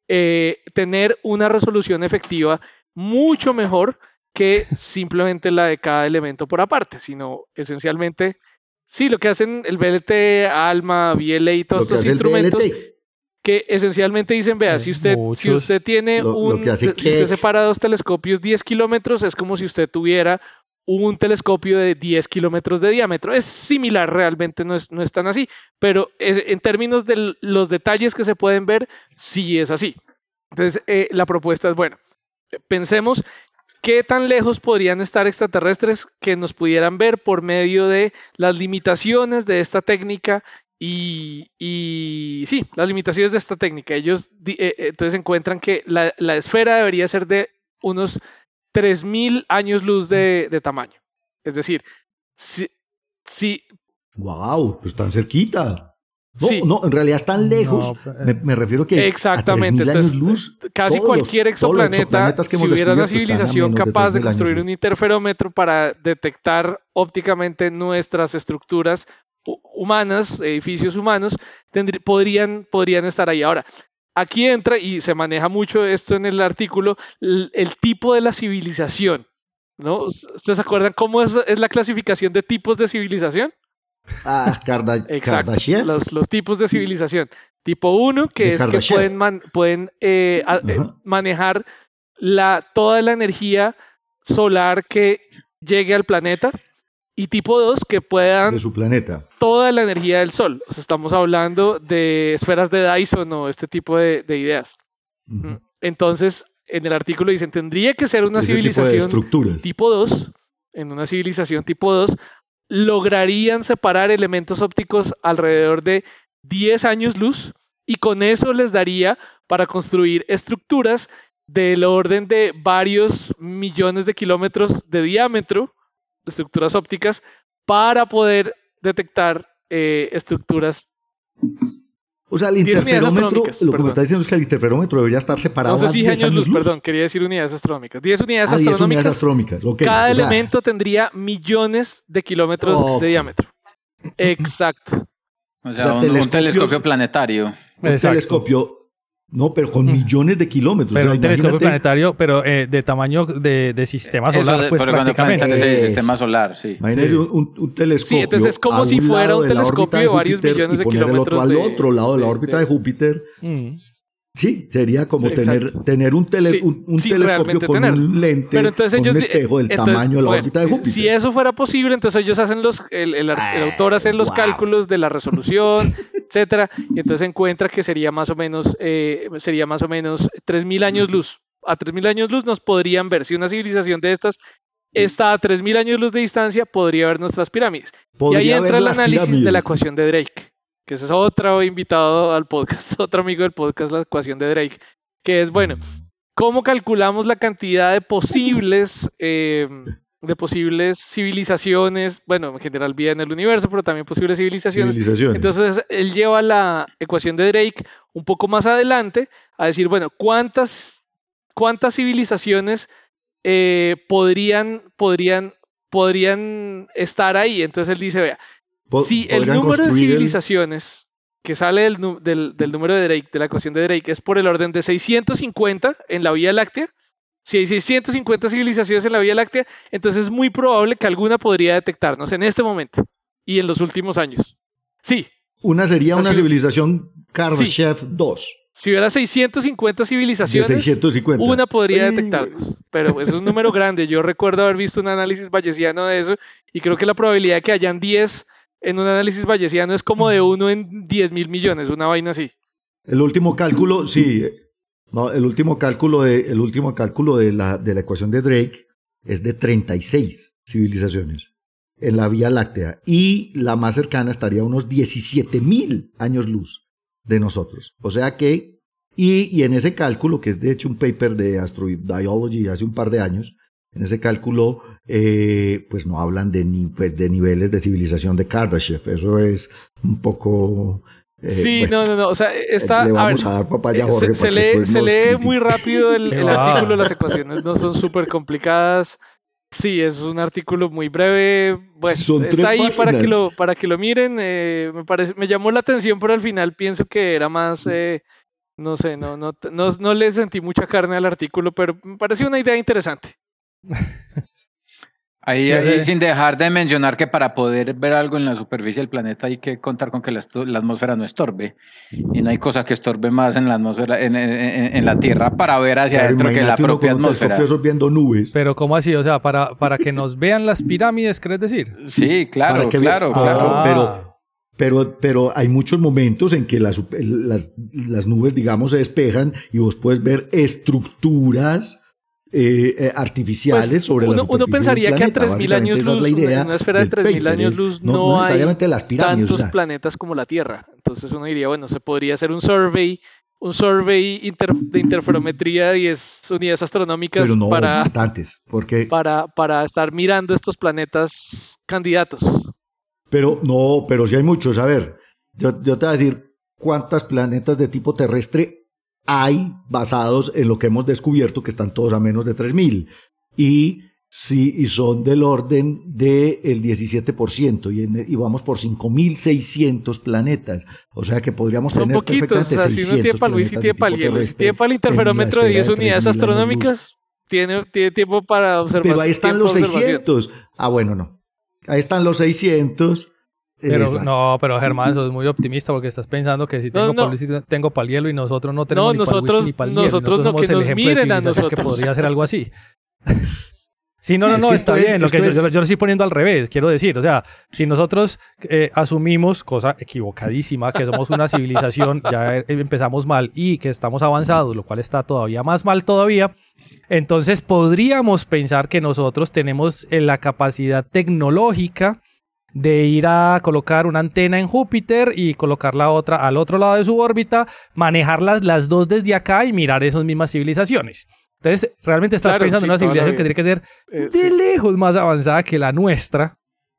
tener una resolución efectiva mucho mejor que simplemente la de cada elemento por aparte, sino esencialmente, sí, lo que hacen el VLT, ALMA, VLA y todos estos instrumentos que esencialmente dicen, vea, si usted tiene si usted separa dos telescopios 10 kilómetros, es como si usted tuviera un telescopio de 10 kilómetros de diámetro. Es similar, realmente no es tan así, pero en términos de los detalles que se pueden ver, sí es así. Entonces, la propuesta es, bueno, pensemos qué tan lejos podrían estar extraterrestres que nos pudieran ver por medio de las limitaciones de esta técnica y sí, las limitaciones de esta técnica. Ellos entonces encuentran que la esfera debería ser de unos 3.000 años luz de tamaño. Es decir, si ¡wow! Pues tan cerquita. No, sí. No, en realidad están lejos. Me refiero que exactamente. Entonces, luz, casi cualquier exoplaneta, si hubiera una civilización capaz de construir un interferómetro para detectar ópticamente nuestras estructuras humanas, edificios humanos, podrían estar ahí. Ahora, aquí entra, y se maneja mucho esto en el artículo, el tipo de la civilización, ¿no? ¿Ustedes se acuerdan cómo es la clasificación de tipos de civilización? Exacto, los tipos de civilización. Tipo 1, que es que pueden manejar toda la energía solar que llegue al planeta. Y tipo 2, que puedan de su planeta toda la energía del Sol. O sea, estamos hablando de esferas de Dyson o este tipo de ideas. Uh-huh. Entonces, en el artículo dicen, tendría que ser una civilización tipo 2. En una civilización tipo 2, lograrían separar elementos ópticos alrededor de 10 años luz y con eso les daría para construir estructuras del orden de varios millones de kilómetros de diámetro, estructuras ópticas, para poder detectar estructuras O sea, el 10 unidades interferómetro, astronómicas, lo que perdón. me está diciendo es que el interferómetro debería estar separado. No sé si a 10 años luz, perdón, quería decir unidades astronómicas. 10 unidades 10 astronómicas. unidades astronómicas. Okay, Cada elemento tendría millones de kilómetros de diámetro. Exacto. O sea, un telescopio planetario. Un telescopio, no, pero con millones de kilómetros. Pero o sea, un telescopio planetario, pero de tamaño de sistema solar, pues prácticamente. Sistema solar, sí. Imagínese un telescopio. Sí, entonces es como si fuera un telescopio de varios millones de kilómetros. Al otro lado de la órbita de Júpiter. Sí, sería como tener un telescopio con un lente, pero entonces con un espejo del tamaño de la órbita de Júpiter. Si eso fuera posible, entonces ellos hacen el autor hace los cálculos de la resolución, etcétera, y entonces encuentra que sería más o menos 3.000 años luz. A 3.000 años luz nos podrían ver. Si una civilización de estas está a 3.000 años luz de distancia, podría ver nuestras pirámides. Y ahí entra el análisis de la ecuación de Drake, que ese es otro invitado al podcast, otro amigo del podcast, la ecuación de Drake, que es, bueno, ¿cómo calculamos la cantidad de posibles civilizaciones? Bueno, en general vida en el universo, pero también posibles civilizaciones. Entonces, él lleva la ecuación de Drake un poco más adelante a decir, bueno, ¿cuántas civilizaciones podrían estar ahí? Entonces, él dice, vea, si el número de civilizaciones que sale del número de Drake, de la ecuación de Drake, es por el orden de 650 en la Vía Láctea, si hay 650 civilizaciones en la Vía Láctea, entonces es muy probable que alguna podría detectarnos en este momento y en los últimos años. Sí. Una sería una civilización Kardashev 2. Si hubiera 650 civilizaciones, una podría detectarnos. Pero eso es un número grande. Yo recuerdo haber visto un análisis bayesiano de eso y creo que la probabilidad de que hayan 10 en un análisis bayesiano es como de 1 en 10.000 millones, una vaina así. El último cálculo, sí. No, el último cálculo de la ecuación de Drake es de 36 civilizaciones en la Vía Láctea. Y la más cercana estaría a unos 17.000 años luz de nosotros. O sea que, y en ese cálculo, que es de hecho un paper de Astrobiology hace un par de años, en ese cálculo, pues no hablan de niveles de civilización de Kardashev. Eso es un poco... sí, bueno, no. O sea, está... Le vamos a dar papaya a Jorge. Se lee muy rápido el artículo. Las ecuaciones no son súper complicadas. Sí, es un artículo muy breve. Bueno, está ahí para que lo miren. Me llamó la atención, pero al final pienso que era más... no sé, no le sentí mucha carne al artículo, pero me pareció una idea interesante. Ahí sin dejar de mencionar que para poder ver algo en la superficie del planeta hay que contar con que la atmósfera no estorbe, y no hay cosa que estorbe más en la atmósfera, en la Tierra, para ver hacia adentro que la propia atmósfera. Viendo nubes. Pero ¿cómo así? O sea, para que nos vean las pirámides, ¿querés decir? Sí, claro. Pero hay muchos momentos en que las nubes, digamos, se despejan y vos puedes ver estructuras artificiales pues sobre la superficie. Uno pensaría que a 3.000 años luz, en una esfera de 3.000 años luz, no hay tantos planetas como la Tierra. Entonces uno diría, bueno, se podría hacer un survey de interferometría de 10 unidades astronómicas, pero no, bastantes, porque... para estar mirando estos planetas candidatos. Pero sí hay muchos. A ver, yo te voy a decir cuántos planetas de tipo terrestre hay basados en lo que hemos descubierto, que están todos a menos de 3.000. Y son del orden del 17%. Y vamos por 5.600 planetas. O sea que podríamos tener poquitos. O sea, si uno tiene para Luis y tiene para el hielo, si tiene para el interferómetro de 10 unidades astronómicas, tiene tiempo para observar. Pero ahí están los 600. Ah, bueno, no. Ahí están los 600. Pero Germán, eso es muy optimista porque estás pensando que si tengo para el hielo y nosotros no tenemos ni para el whisky ni para el hielo. Nosotros somos el ejemplo de civilización que podría hacer algo así. Sí, está bien. Yo lo estoy poniendo al revés, quiero decir. O sea, si nosotros asumimos, cosa equivocadísima, que somos una civilización, ya empezamos mal y que estamos avanzados, lo cual está todavía más mal todavía, entonces podríamos pensar que nosotros tenemos la capacidad tecnológica de ir a colocar una antena en Júpiter y colocar la otra al otro lado de su órbita, manejarlas las dos desde acá y mirar esas mismas civilizaciones. Entonces, realmente estás pensando en una civilización que tiene que ser de lejos más avanzada que la nuestra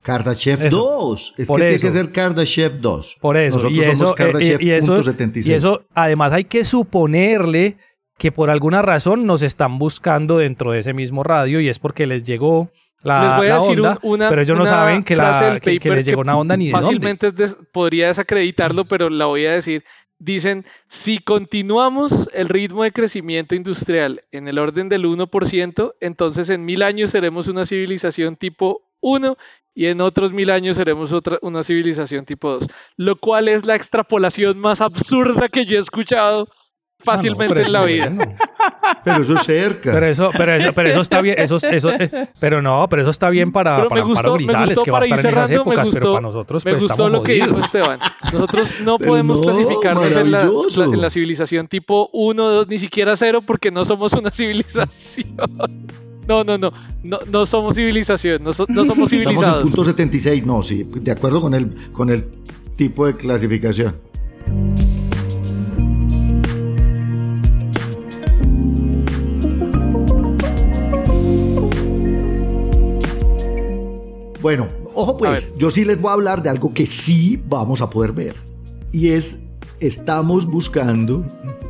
Kardashev Eso. 2. Es Por que eso. tiene que ser Kardashev 2. Por eso. Nosotros Y somos eso, Kardashev y eso, .76. y eso, además, hay que suponerle que por alguna razón nos están buscando dentro de ese mismo radio y es porque les llegó Les voy a la decir onda, pero ellos no saben que, frase del que paper les llegó una onda ni de dónde. fácilmente podría desacreditarlo, pero la voy a decir. Dicen, si continuamos el ritmo de crecimiento industrial en el orden del 1%, entonces en 1000 años seremos una civilización tipo 1 y en otros 1000 años seremos una civilización tipo 2. Lo cual es la extrapolación más absurda que yo he escuchado fácilmente en la vida. Bueno. Pero eso es cerca. Pero eso está bien, pero eso está bien para Grisales, que va a estar en esas épocas, pero para nosotros pues, me gustó estamos lo que jodidos. dijo Esteban. Nosotros no Pero podemos no, clasificarnos en maravilloso. la civilización tipo 1, 2, ni siquiera 0, porque no somos una civilización. No somos civilización, no somos civilizados. Estamos en punto 76, no, sí, de acuerdo con el tipo de clasificación. Bueno, ojo pues, yo sí les voy a hablar de algo que sí vamos a poder ver. Y estamos buscando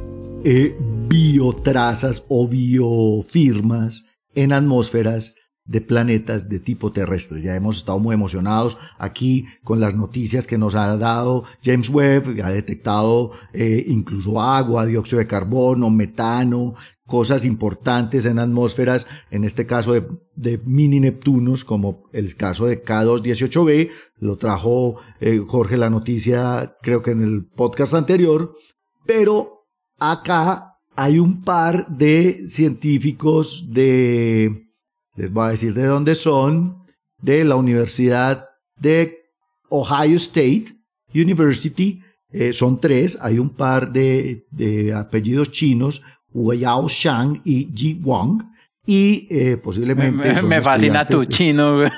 biotrazas o biofirmas en atmósferas de planetas de tipo terrestre. Ya hemos estado muy emocionados aquí con las noticias que nos ha dado James Webb, ha detectado incluso agua, dióxido de carbono, metano, cosas importantes en atmósferas, en este caso de mini Neptunos, como el caso de K2-18b, lo trajo Jorge la noticia, creo que en el podcast anterior, pero acá hay un par de científicos les voy a decir de dónde son, de la Universidad de Ohio State University, son tres, hay un par de apellidos chinos, Yao Shang y Ji Wang, y posiblemente me fascina tu chino, güey.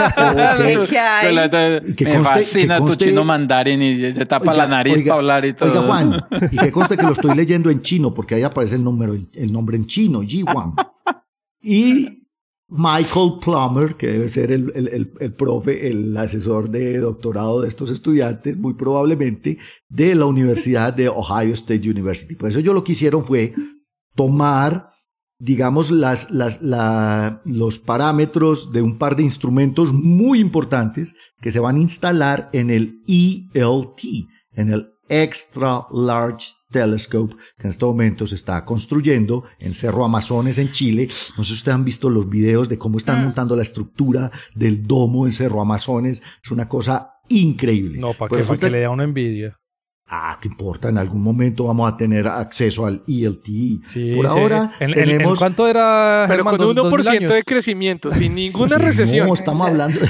Me fascina tu chino mandarín y se tapa la nariz para hablar y todo. Oiga, Juan, y que conste que lo estoy leyendo en chino, porque ahí aparece el nombre en chino, Ji Wang. Y Michael Plummer, que debe ser el profe, el asesor de doctorado de estos estudiantes, muy probablemente, de la Universidad de Ohio State University. Por eso ellos lo que hicieron fue tomar, digamos, los parámetros de un par de instrumentos muy importantes que se van a instalar en el ELT, en el Extra Large Telescope, que en este momento se está construyendo en Cerro Amazones, en Chile. No sé si ustedes han visto los videos de cómo están montando la estructura del domo en Cerro Amazones. Es una cosa increíble. No, ¿para que le dé una envidia? ¿Qué importa? En algún momento vamos a tener acceso al ELT. Sí, por ahora tenemos... ¿En cuánto era, pero Germán, con 1% de años? crecimiento, sin ninguna recesión. No, estamos hablando...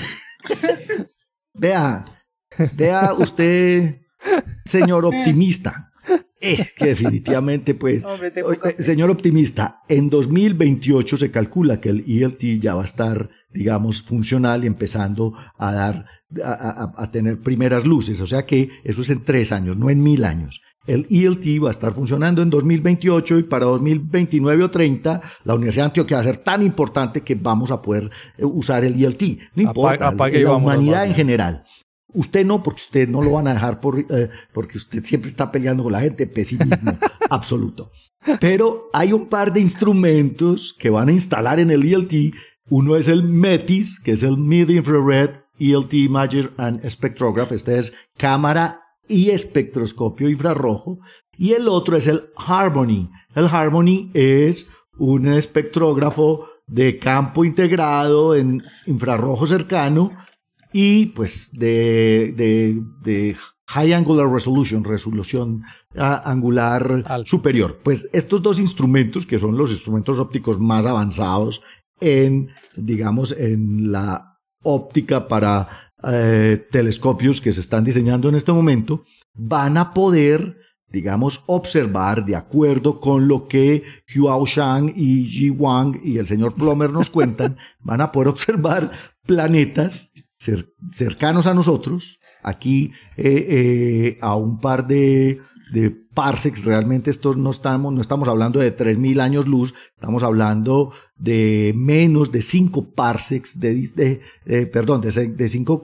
Vea usted, señor optimista. Que definitivamente, pues... Hombre, señor optimista, en 2028 se calcula que el ELT ya va a estar, digamos, funcional y empezando a dar... A tener primeras luces, o sea que eso es en 3 años, no en 1000 años. El ELT va a estar funcionando en 2028 y para 2029 o 30 la Universidad de Antioquia va a ser tan importante que vamos a poder usar el ELT. No importa, la humanidad en general. Usted no, porque usted no lo van a dejar porque usted siempre está peleando con la gente, pesimismo absoluto. Pero hay un par de instrumentos que van a instalar en el ELT. Uno es el METIS, que es el Mid Infrared ELT Imager and Spectrograph. Este es cámara y espectroscopio infrarrojo. Y el otro es el Harmony. El Harmony es un espectrógrafo de campo integrado en infrarrojo cercano y pues de High Angular resolución angular superior. Pues estos dos instrumentos, que son los instrumentos ópticos más avanzados en la óptica para telescopios que se están diseñando en este momento, van a poder, digamos, observar, de acuerdo con lo que Yao Shang y Ji Wang y el señor Plummer nos cuentan, van a poder observar planetas cercanos a nosotros, aquí a un par de parsecs. Realmente no estamos hablando de 3.000 años luz, estamos hablando de menos de 5 parsecs de 5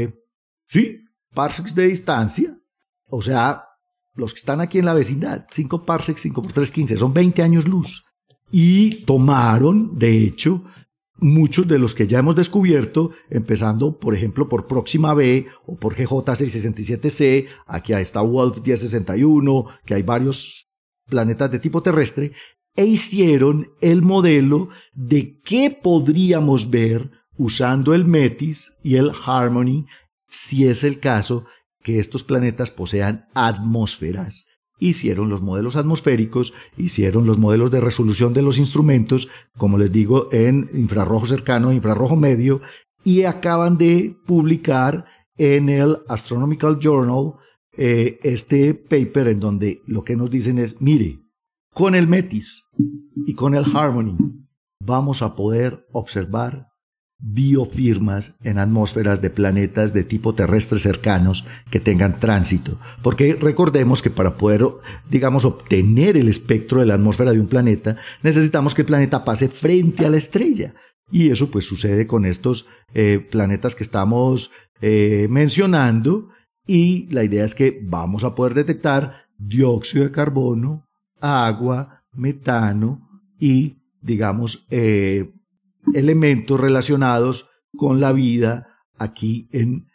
parsecs de distancia. O sea, los que están aquí en la vecindad, 5 parsecs, 5 por 3, 15, son 20 años luz. Y tomaron, de hecho, muchos de los que ya hemos descubierto, empezando, por ejemplo, por Próxima B o por GJ667c, aquí está Wolf 1061, que hay varios planetas de tipo terrestre, e hicieron el modelo de qué podríamos ver usando el METIS y el Harmony, si es el caso que estos planetas posean atmósferas. Hicieron los modelos atmosféricos, hicieron los modelos de resolución de los instrumentos, como les digo, en infrarrojo cercano, infrarrojo medio, y acaban de publicar en el Astronomical Journal este paper en donde lo que nos dicen es, mire, con el METIS y con el Harmony vamos a poder observar biofirmas en atmósferas de planetas de tipo terrestre cercanos que tengan tránsito, porque recordemos que para poder, digamos, obtener el espectro de la atmósfera de un planeta, necesitamos que el planeta pase frente a la estrella, y eso pues sucede con estos planetas que estamos mencionando, y la idea es que vamos a poder detectar dióxido de carbono, agua, metano y, digamos, elementos relacionados con la vida aquí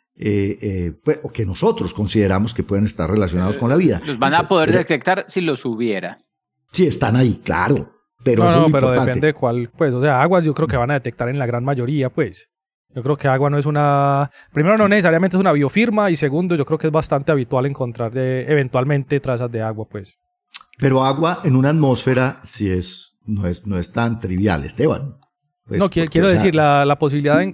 o que nosotros consideramos que pueden estar relacionados con la vida. Los van a poder detectar si los hubiera. Sí, están ahí, claro. Pero pero depende de cuál, pues, o sea, aguas yo creo que van a detectar en la gran mayoría, pues. Yo creo que agua no es primero, no necesariamente es una biofirma, y segundo, yo creo que es bastante habitual encontrar eventualmente trazas de agua, pues. Pero agua en una atmósfera no es tan trivial, Esteban. Pues, no, quiero decir, la posibilidad de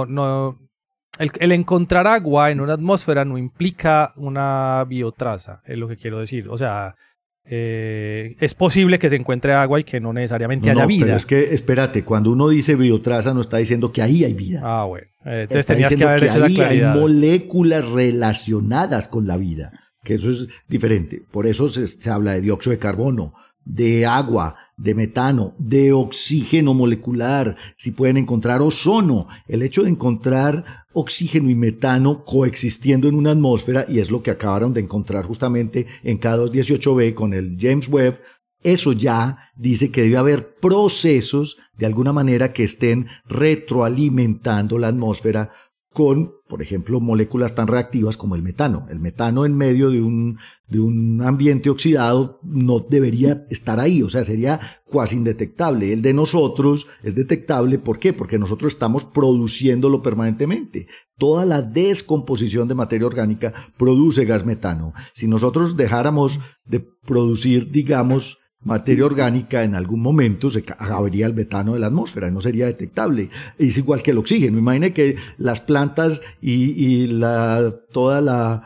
el encontrar agua en una atmósfera no implica una biotraza, es lo que quiero decir. O sea, es posible que se encuentre agua y que no necesariamente haya vida. Pero es que, espérate, cuando uno dice biotraza no está diciendo que ahí hay vida. Ah, bueno. Entonces tenías que haber hecho la claridad. Hay moléculas relacionadas con la vida, que eso es diferente. Por eso se habla de dióxido de carbono, de agua, de metano, de oxígeno molecular, si pueden encontrar ozono. El hecho de encontrar oxígeno y metano coexistiendo en una atmósfera, y es lo que acabaron de encontrar justamente en K218b con el James Webb, eso ya dice que debe haber procesos de alguna manera que estén retroalimentando la atmósfera con, por ejemplo, moléculas tan reactivas como el metano. El metano en medio de un ambiente oxidado no debería estar ahí, o sea, sería cuasi indetectable. El de nosotros es detectable, ¿por qué? Porque nosotros estamos produciéndolo permanentemente. Toda la descomposición de materia orgánica produce gas metano. Si nosotros dejáramos de producir, digamos, materia orgánica, en algún momento se acabaría el metano de la atmósfera, no sería detectable. Es igual que el oxígeno. Imagine que las plantas y toda la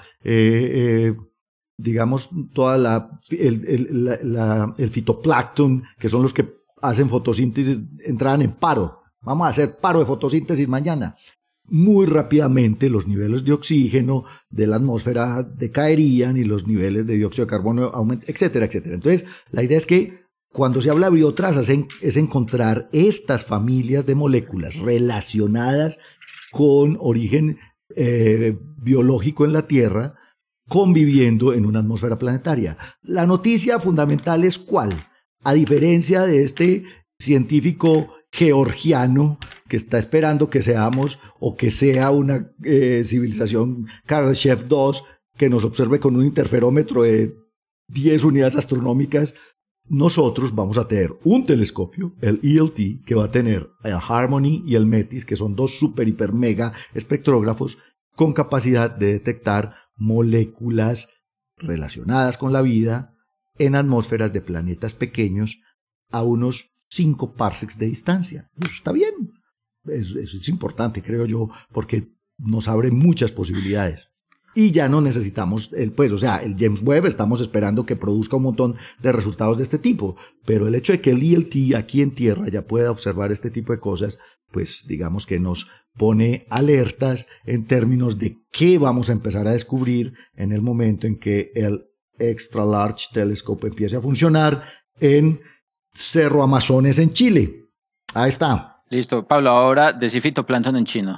el fitoplancton, que son los que hacen fotosíntesis, entraran en paro. Vamos a hacer paro de fotosíntesis mañana. Muy rápidamente los niveles de oxígeno de la atmósfera decaerían y los niveles de dióxido de carbono aumentarían, etcétera, etcétera. Entonces, la idea es que cuando se habla de biotrazas es encontrar estas familias de moléculas relacionadas con origen biológico en la Tierra, conviviendo en una atmósfera planetaria. La noticia fundamental es ¿cuál? A diferencia de este científico georgiano que está esperando que seamos o que sea una civilización Kardashev 2 que nos observe con un interferómetro de 10 unidades astronómicas, nosotros vamos a tener un telescopio, el ELT, que va a tener el Harmony y el METIS, que son dos super, hiper, mega espectrógrafos con capacidad de detectar moléculas relacionadas con la vida en atmósferas de planetas pequeños a unos 5 parsecs de distancia. Eso está bien. Eso es importante, creo yo, porque nos abre muchas posibilidades. Y ya no necesitamos el James Webb, estamos esperando que produzca un montón de resultados de este tipo, pero el hecho de que el ELT aquí en Tierra ya pueda observar este tipo de cosas, pues digamos que nos pone alertas en términos de qué vamos a empezar a descubrir en el momento en que el Extra Large Telescope empiece a funcionar en Cerro Amazones en Chile. Ahí está. Listo, Pablo, ahora de fitoplancton en chino.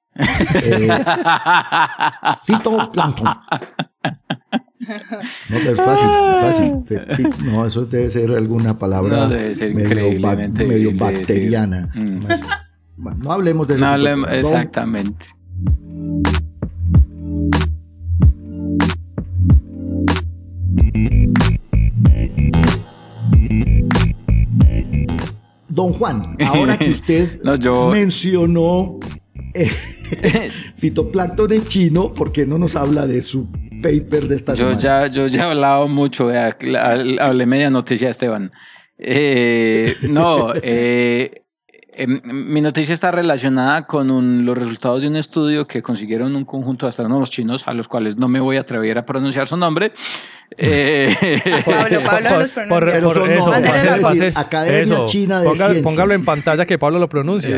Fitoplancton. No, pero es fácil. No, eso debe ser alguna palabra medio bacteriana. Bueno, no hablemos de eso. No hablemos, exactamente. Don Juan, ahora que usted mencionó fitoplancton en chino, ¿por qué no nos habla de su paper de esta semana? Yo ya he hablado mucho, hablé media noticia, Esteban. Mi noticia está relacionada con los resultados de un estudio que consiguieron un conjunto de astrónomos chinos, a los cuales no me voy a atrever a pronunciar su nombre. Pablo los pronuncia. Academia China de Ciencias. Póngalo en pantalla que Pablo lo pronuncia.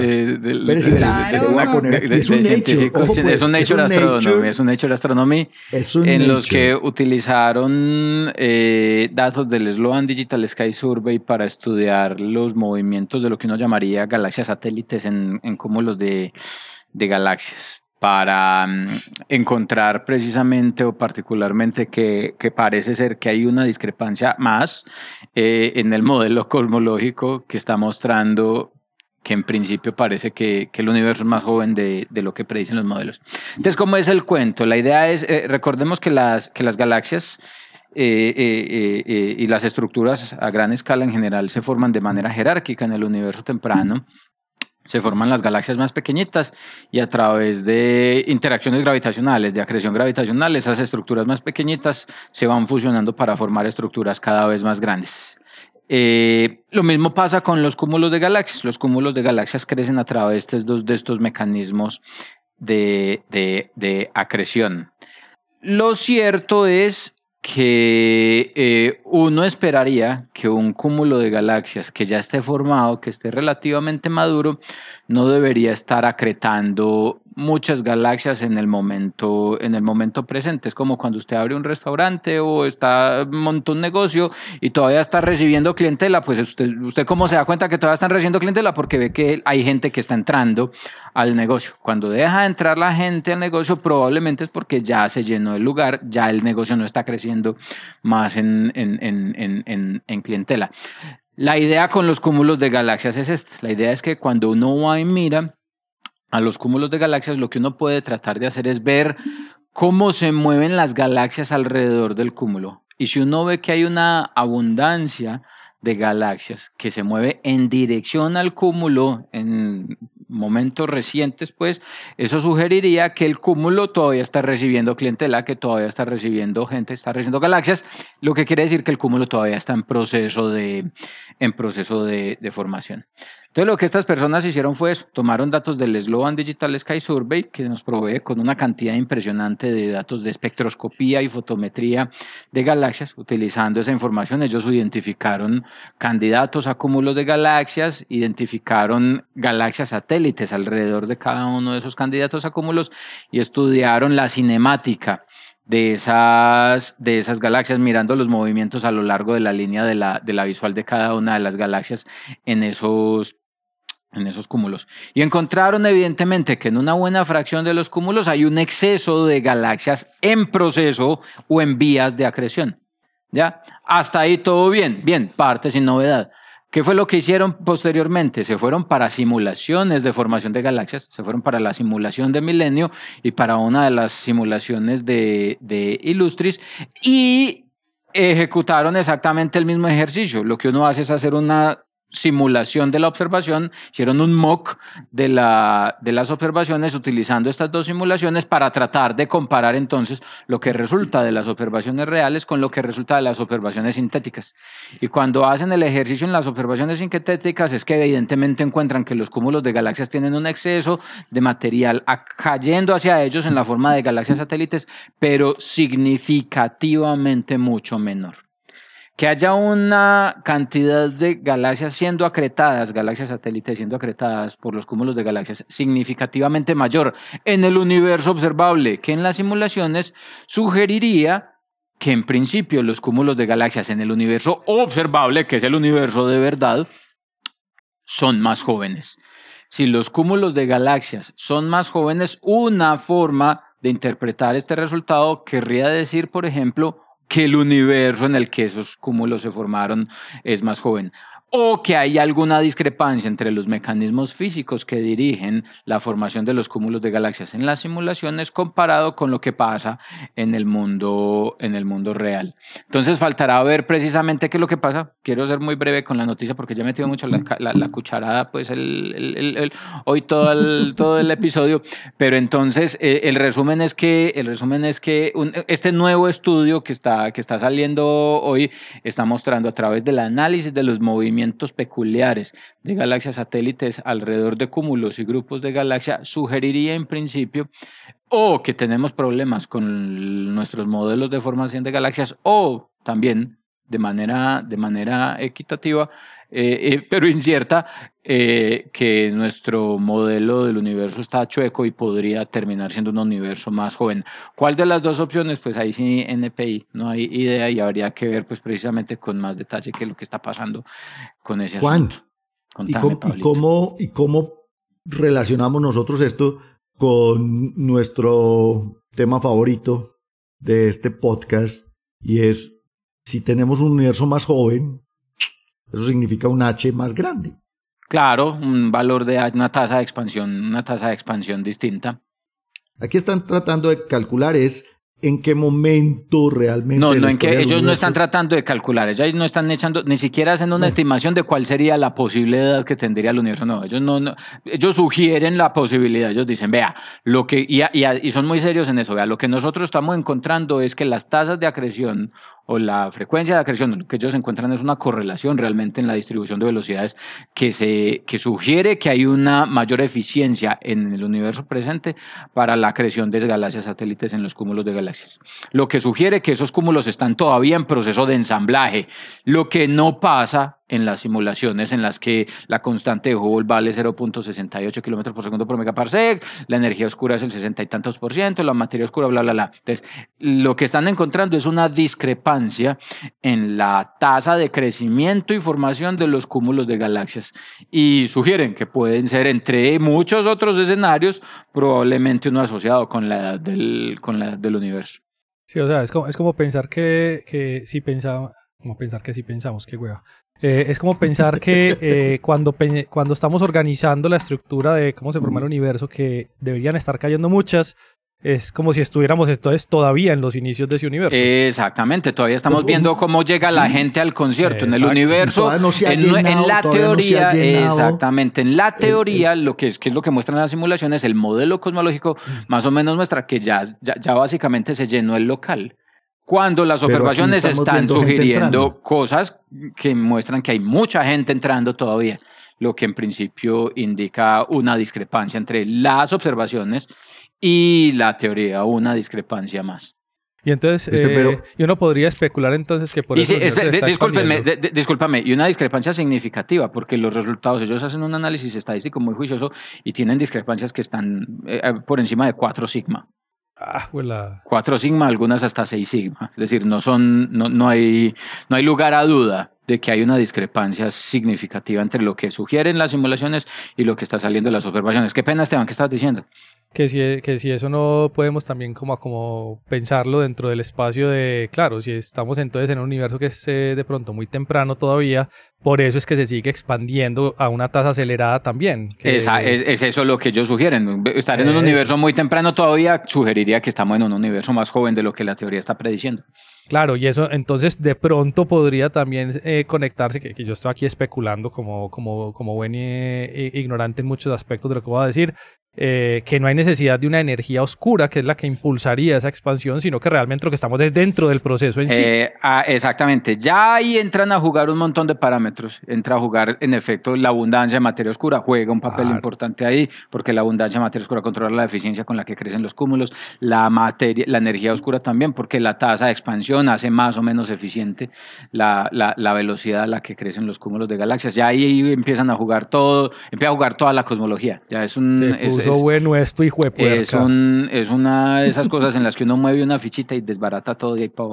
Es un Nature Astronomy en los que utilizaron datos del Sloan Digital Sky Survey para estudiar los movimientos de lo que uno llamaría galaxias satélites en cúmulos de galaxias, para encontrar precisamente o particularmente que parece ser que hay una discrepancia más en el modelo cosmológico que está mostrando que en principio parece que el universo es más joven de lo que predicen los modelos. Entonces, ¿cómo es el cuento? La idea es, recordemos que las galaxias y las estructuras a gran escala en general se forman de manera jerárquica en el universo temprano. Se forman las galaxias más pequeñitas y a través de interacciones gravitacionales, de acreción gravitacional, esas estructuras más pequeñitas se van fusionando para formar estructuras cada vez más grandes. Lo mismo pasa con los cúmulos de galaxias. Los cúmulos de galaxias crecen a través de estos mecanismos de acreción. Lo cierto es que uno esperaría que un cúmulo de galaxias que ya esté formado, que esté relativamente maduro, no debería estar acretando muchas galaxias en el momento presente. Es como cuando usted abre un restaurante o monta un negocio y todavía está recibiendo clientela, pues usted ¿cómo se da cuenta que todavía están recibiendo clientela? Porque ve que hay gente que está entrando al negocio. Cuando deja de entrar la gente al negocio, probablemente es porque ya se llenó el lugar, ya el negocio no está creciendo más en clientela. La idea con los cúmulos de galaxias es esta. La idea es que cuando uno va y mira a los cúmulos de galaxias, lo que uno puede tratar de hacer es ver cómo se mueven las galaxias alrededor del cúmulo. Y si uno ve que hay una abundancia de galaxias que se mueve en dirección al cúmulo en momentos recientes, pues eso sugeriría que el cúmulo todavía está recibiendo clientela, que todavía está recibiendo gente, está recibiendo galaxias, lo que quiere decir que el cúmulo todavía está en proceso de formación. Entonces lo que estas personas hicieron fue eso, tomaron datos del Sloan Digital Sky Survey, que nos provee con una cantidad impresionante de datos de espectroscopía y fotometría de galaxias. Utilizando esa información, ellos identificaron candidatos a cúmulos de galaxias, identificaron galaxias satélites alrededor de cada uno de esos candidatos a cúmulos y estudiaron la cinemática de esas galaxias, mirando los movimientos a lo largo de la línea de la visual de cada una de las galaxias en esos cúmulos. Y encontraron evidentemente que en una buena fracción de los cúmulos hay un exceso de galaxias en proceso o en vías de acreción. ¿Ya? Hasta ahí todo bien, parte sin novedad. ¿Qué fue lo que hicieron posteriormente? Se fueron para simulaciones de formación de galaxias, se fueron para la simulación de Milenio y para una de las simulaciones de Illustris y ejecutaron exactamente el mismo ejercicio. Lo que uno hace es hacer una simulación de la observación, hicieron un mock de las observaciones utilizando estas dos simulaciones para tratar de comparar entonces lo que resulta de las observaciones reales con lo que resulta de las observaciones sintéticas. Y cuando hacen el ejercicio en las observaciones sintéticas es que evidentemente encuentran que los cúmulos de galaxias tienen un exceso de material cayendo hacia ellos en la forma de galaxias satélites, pero significativamente mucho menor. Que haya una cantidad de galaxias siendo acretadas, galaxias satélites siendo acretadas por los cúmulos de galaxias significativamente mayor en el universo observable que en las simulaciones, sugeriría que en principio los cúmulos de galaxias en el universo observable, que es el universo de verdad, son más jóvenes. Si los cúmulos de galaxias son más jóvenes, una forma de interpretar este resultado querría decir, por ejemplo, que el universo en el que esos cúmulos se formaron es más joven, o que hay alguna discrepancia entre los mecanismos físicos que dirigen la formación de los cúmulos de galaxias en las simulaciones comparado con lo que pasa en el mundo real. Entonces faltará ver precisamente qué es lo que pasa. Quiero ser muy breve con la noticia porque ya he metido mucho la cucharada pues hoy todo el episodio, pero entonces el resumen es que este nuevo estudio que está saliendo hoy está mostrando a través del análisis de los movimientos peculiares de galaxias satélites alrededor de cúmulos y grupos de galaxias, sugeriría en principio o que tenemos problemas con nuestros modelos de formación de galaxias o también de manera equitativa, pero incierta, que nuestro modelo del universo está chueco y podría terminar siendo un universo más joven. ¿Cuál de las dos opciones? Pues ahí sí NPI, no hay idea y habría que ver pues precisamente con más detalle qué es lo que está pasando con ese asunto. Contame, ¿y cómo relacionamos nosotros esto con nuestro tema favorito de este podcast? Y es, si tenemos un universo más joven, eso significa un H más grande. Claro, un valor de una tasa de expansión distinta. Aquí están tratando de calcular en qué momento realmente... No, ellos no están tratando de calcular, ellos no están ni siquiera hacen una estimación de cuál sería la posible edad que tendría el universo. No, ellos sugieren la posibilidad, ellos dicen, vea, y son muy serios en eso, vea, lo que nosotros estamos encontrando es que las tasas de acreción o la frecuencia de acreción, lo que ellos encuentran es una correlación realmente en la distribución de velocidades que sugiere que hay una mayor eficiencia en el universo presente para la acreción de galaxias satélites en los cúmulos de galaxias. Lo que sugiere que esos cúmulos están todavía en proceso de ensamblaje, lo que no pasa en las simulaciones en las que la constante de Hubble vale 0.68 kilómetros por segundo por megaparsec, la energía oscura es el 60 y tantos %, la materia oscura, bla, bla, bla. Entonces, lo que están encontrando es una discrepancia en la tasa de crecimiento y formación de los cúmulos de galaxias y sugieren que pueden ser, entre muchos otros escenarios, probablemente uno asociado con la edad del universo. Sí, o sea, es como pensar que si pensamos, como pensar que si pensamos, qué hueva. Es como pensar que cuando estamos organizando la estructura de cómo se forma el universo, que deberían estar cayendo muchas, es como si estuviéramos entonces todavía en los inicios de ese universo. Exactamente, todavía estamos viendo cómo llega la gente al concierto. En el universo, en la teoría, exactamente, en la teoría, que es lo que muestran las simulaciones, el modelo cosmológico más o menos muestra que ya básicamente se llenó el local. Cuando las observaciones están sugiriendo cosas que muestran que hay mucha gente entrando todavía, lo que en principio indica una discrepancia entre las observaciones y la teoría, una discrepancia más. Y entonces, y uno podría especular entonces que por eso se está expandiendo. Discúlpame, y una discrepancia significativa, porque los resultados, ellos hacen un análisis estadístico muy juicioso y tienen discrepancias que están por encima de 4 sigma. 4 sigma, algunas hasta 6 sigma. Es decir, no hay lugar a duda de que hay una discrepancia significativa entre lo que sugieren las simulaciones y lo que está saliendo de las observaciones. Qué pena, Esteban, ¿qué estabas diciendo? Que si eso no podemos también como pensarlo dentro del espacio de, claro, si estamos entonces en un universo que es de pronto muy temprano todavía, por eso es que se sigue expandiendo a una tasa acelerada también. Es eso lo que ellos sugieren. Estar en un universo muy temprano todavía sugeriría que estamos en un universo más joven de lo que la teoría está prediciendo. Claro, y eso entonces de pronto podría también conectarse, que yo estoy aquí especulando como buen ignorante en muchos aspectos de lo que voy a decir, que no hay necesidad de una energía oscura que es la que impulsaría esa expansión, sino que realmente lo que estamos es dentro del proceso en sí. Exactamente, ya ahí entran a jugar un montón de parámetros, entra a jugar en efecto la abundancia de materia oscura, juega un papel importante ahí, porque la abundancia de materia oscura controla la eficiencia con la que crecen los cúmulos, la energía oscura también, porque la tasa de expansión hace más o menos eficiente la velocidad a la que crecen los cúmulos de galaxias, ya ahí empieza a jugar toda la cosmología, ya es bueno esto, hijo de puerca. Es una de esas cosas en las que uno mueve una fichita y desbarata todo de ahí para abajo.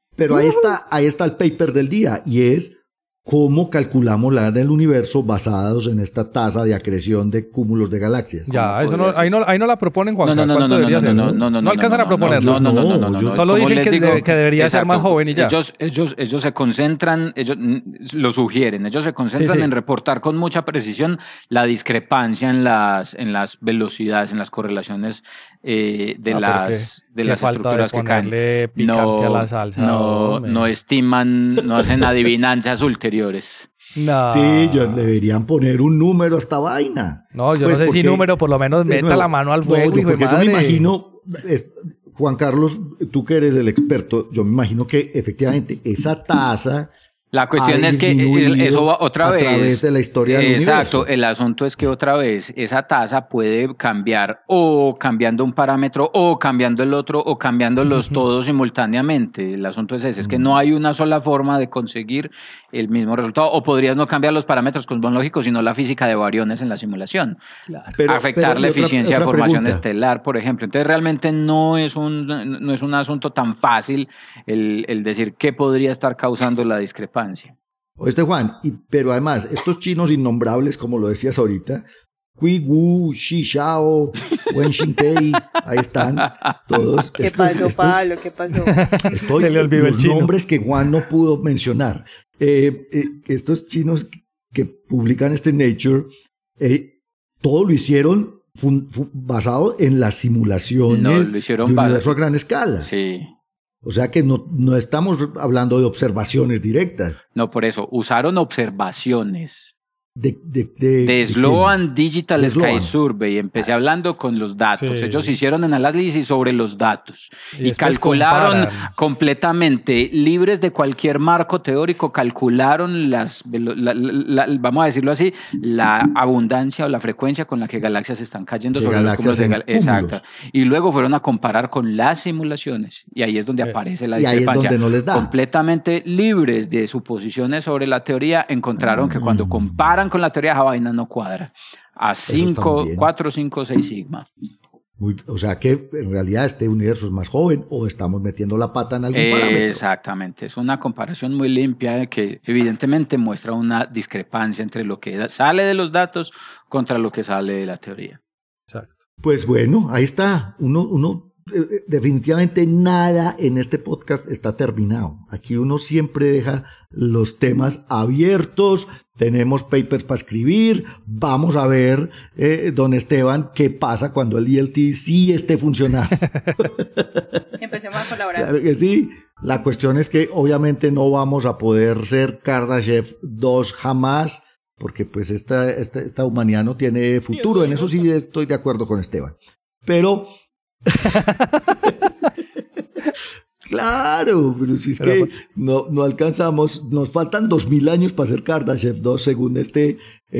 Pero ahí está el paper del día, y es cómo calculamos la edad del universo basados en esta tasa de acreción de cúmulos de galaxias. Ya, eso ahí no la proponen, Juan. ¿Cuánto debería ser? No alcanzan a proponerlo. No. Solo dicen que debería ser más joven y ya. Ellos se concentran, ellos lo sugieren, ellos se concentran en reportar con mucha precisión la discrepancia en las velocidades, en las correlaciones de las estructuras que caen. Picante a la salsa. No estiman, no hacen adivinanzas ulteriores. No. Sí, deberían poner un número a esta vaina. No, yo no sé si número, por lo menos meta la mano al fuego, hijo de madre. Yo me imagino, Juan Carlos, tú que eres el experto, yo me imagino que efectivamente esa tasa... La cuestión es que eso va otra vez. A través de la historia del universo. Exacto, el asunto es que otra vez esa tasa puede cambiar o cambiando un parámetro o cambiando el otro o cambiándolos todos simultáneamente. El asunto es ese, es que no hay una sola forma de conseguir el mismo resultado, o podrías no cambiar los parámetros cosmológicos, sino la física de bariones en la simulación. Claro. Afectar la eficiencia de formación estelar, por ejemplo. Entonces realmente no es un asunto tan fácil el decir qué podría estar causando la discrepancia. Oíste, Juan, pero además, estos chinos innombrables, como lo decías ahorita, Kui Wu, Xi Xiao, Wen Xingpei, ahí están todos. ¿Qué pasó, Pablo? ¿Qué pasó? Se le olvidó el chino. Los nombres que Juan no pudo mencionar. Estos chinos que publican Nature, todo lo hicieron basado en las simulaciones de universo a gran escala. Sí. O sea que no estamos hablando de observaciones directas. No, por eso, usaron observaciones. De Sloan Digital Sky Survey. Empecé hablando con los datos. Sí. Ellos hicieron análisis sobre los datos y calcularon completamente, libres de cualquier marco teórico, calcularon vamos a decirlo así, la abundancia o la frecuencia con la que galaxias están cayendo sobre los cúmulos de galaxias. Exacto. Y luego fueron a comparar con las simulaciones y ahí es donde aparece la discrepancia. Y ahí es donde no les da. Completamente libres de suposiciones sobre la teoría, encontraron que cuando comparan con la teoría, esa vaina no cuadra. A 4, 5, 6 sigma. O sea que en realidad este universo es más joven o estamos metiendo la pata en algún parámetro. Exactamente. Es una comparación muy limpia que evidentemente muestra una discrepancia entre lo que sale de los datos contra lo que sale de la teoría. Exacto. Pues bueno, ahí está. Uno definitivamente nada en este podcast está terminado. Aquí uno siempre deja los temas abiertos. Tenemos papers para escribir. Vamos a ver, don Esteban, qué pasa cuando el ELT sí esté funcionando. Empecemos a colaborar. Claro que sí. La cuestión es que obviamente no vamos a poder ser Kardashev 2 jamás, porque pues esta humanidad no tiene futuro. En eso sí estoy de acuerdo con Esteban. Pero... Claro, pero si es que no alcanzamos, nos faltan 2000 años para ser Kardashev 2 según este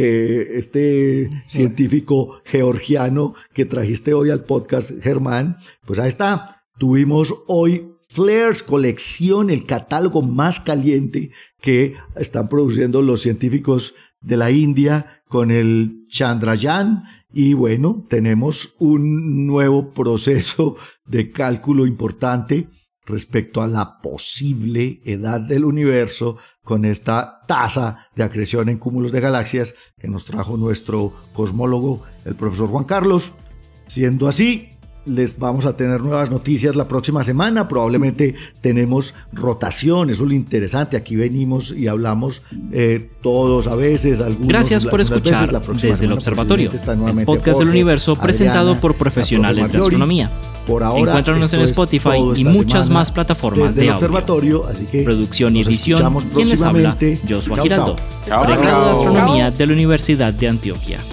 científico georgiano que trajiste hoy al podcast, Germán. Pues ahí está, tuvimos hoy Flares Colección, el catálogo más caliente que están produciendo los científicos de la India con el Chandrayaan. Y bueno, tenemos un nuevo proceso de cálculo importante respecto a la posible edad del universo con esta tasa de acreción en cúmulos de galaxias que nos trajo nuestro cosmólogo, el profesor Juan Carlos. Siendo así, les vamos a tener nuevas noticias la próxima semana. Probablemente tenemos rotación, eso es lo interesante. Aquí venimos y hablamos todos a veces. Gracias por escuchar Desde el Observatorio, el podcast del universo presentado por profesionales de astronomía. Por ahora, encuéntranos en Spotify y muchas más plataformas de audio. Así que producción y edición, quien les habla, Joshua Giraldo, pregrado de Astronomía de la Universidad de Antioquia.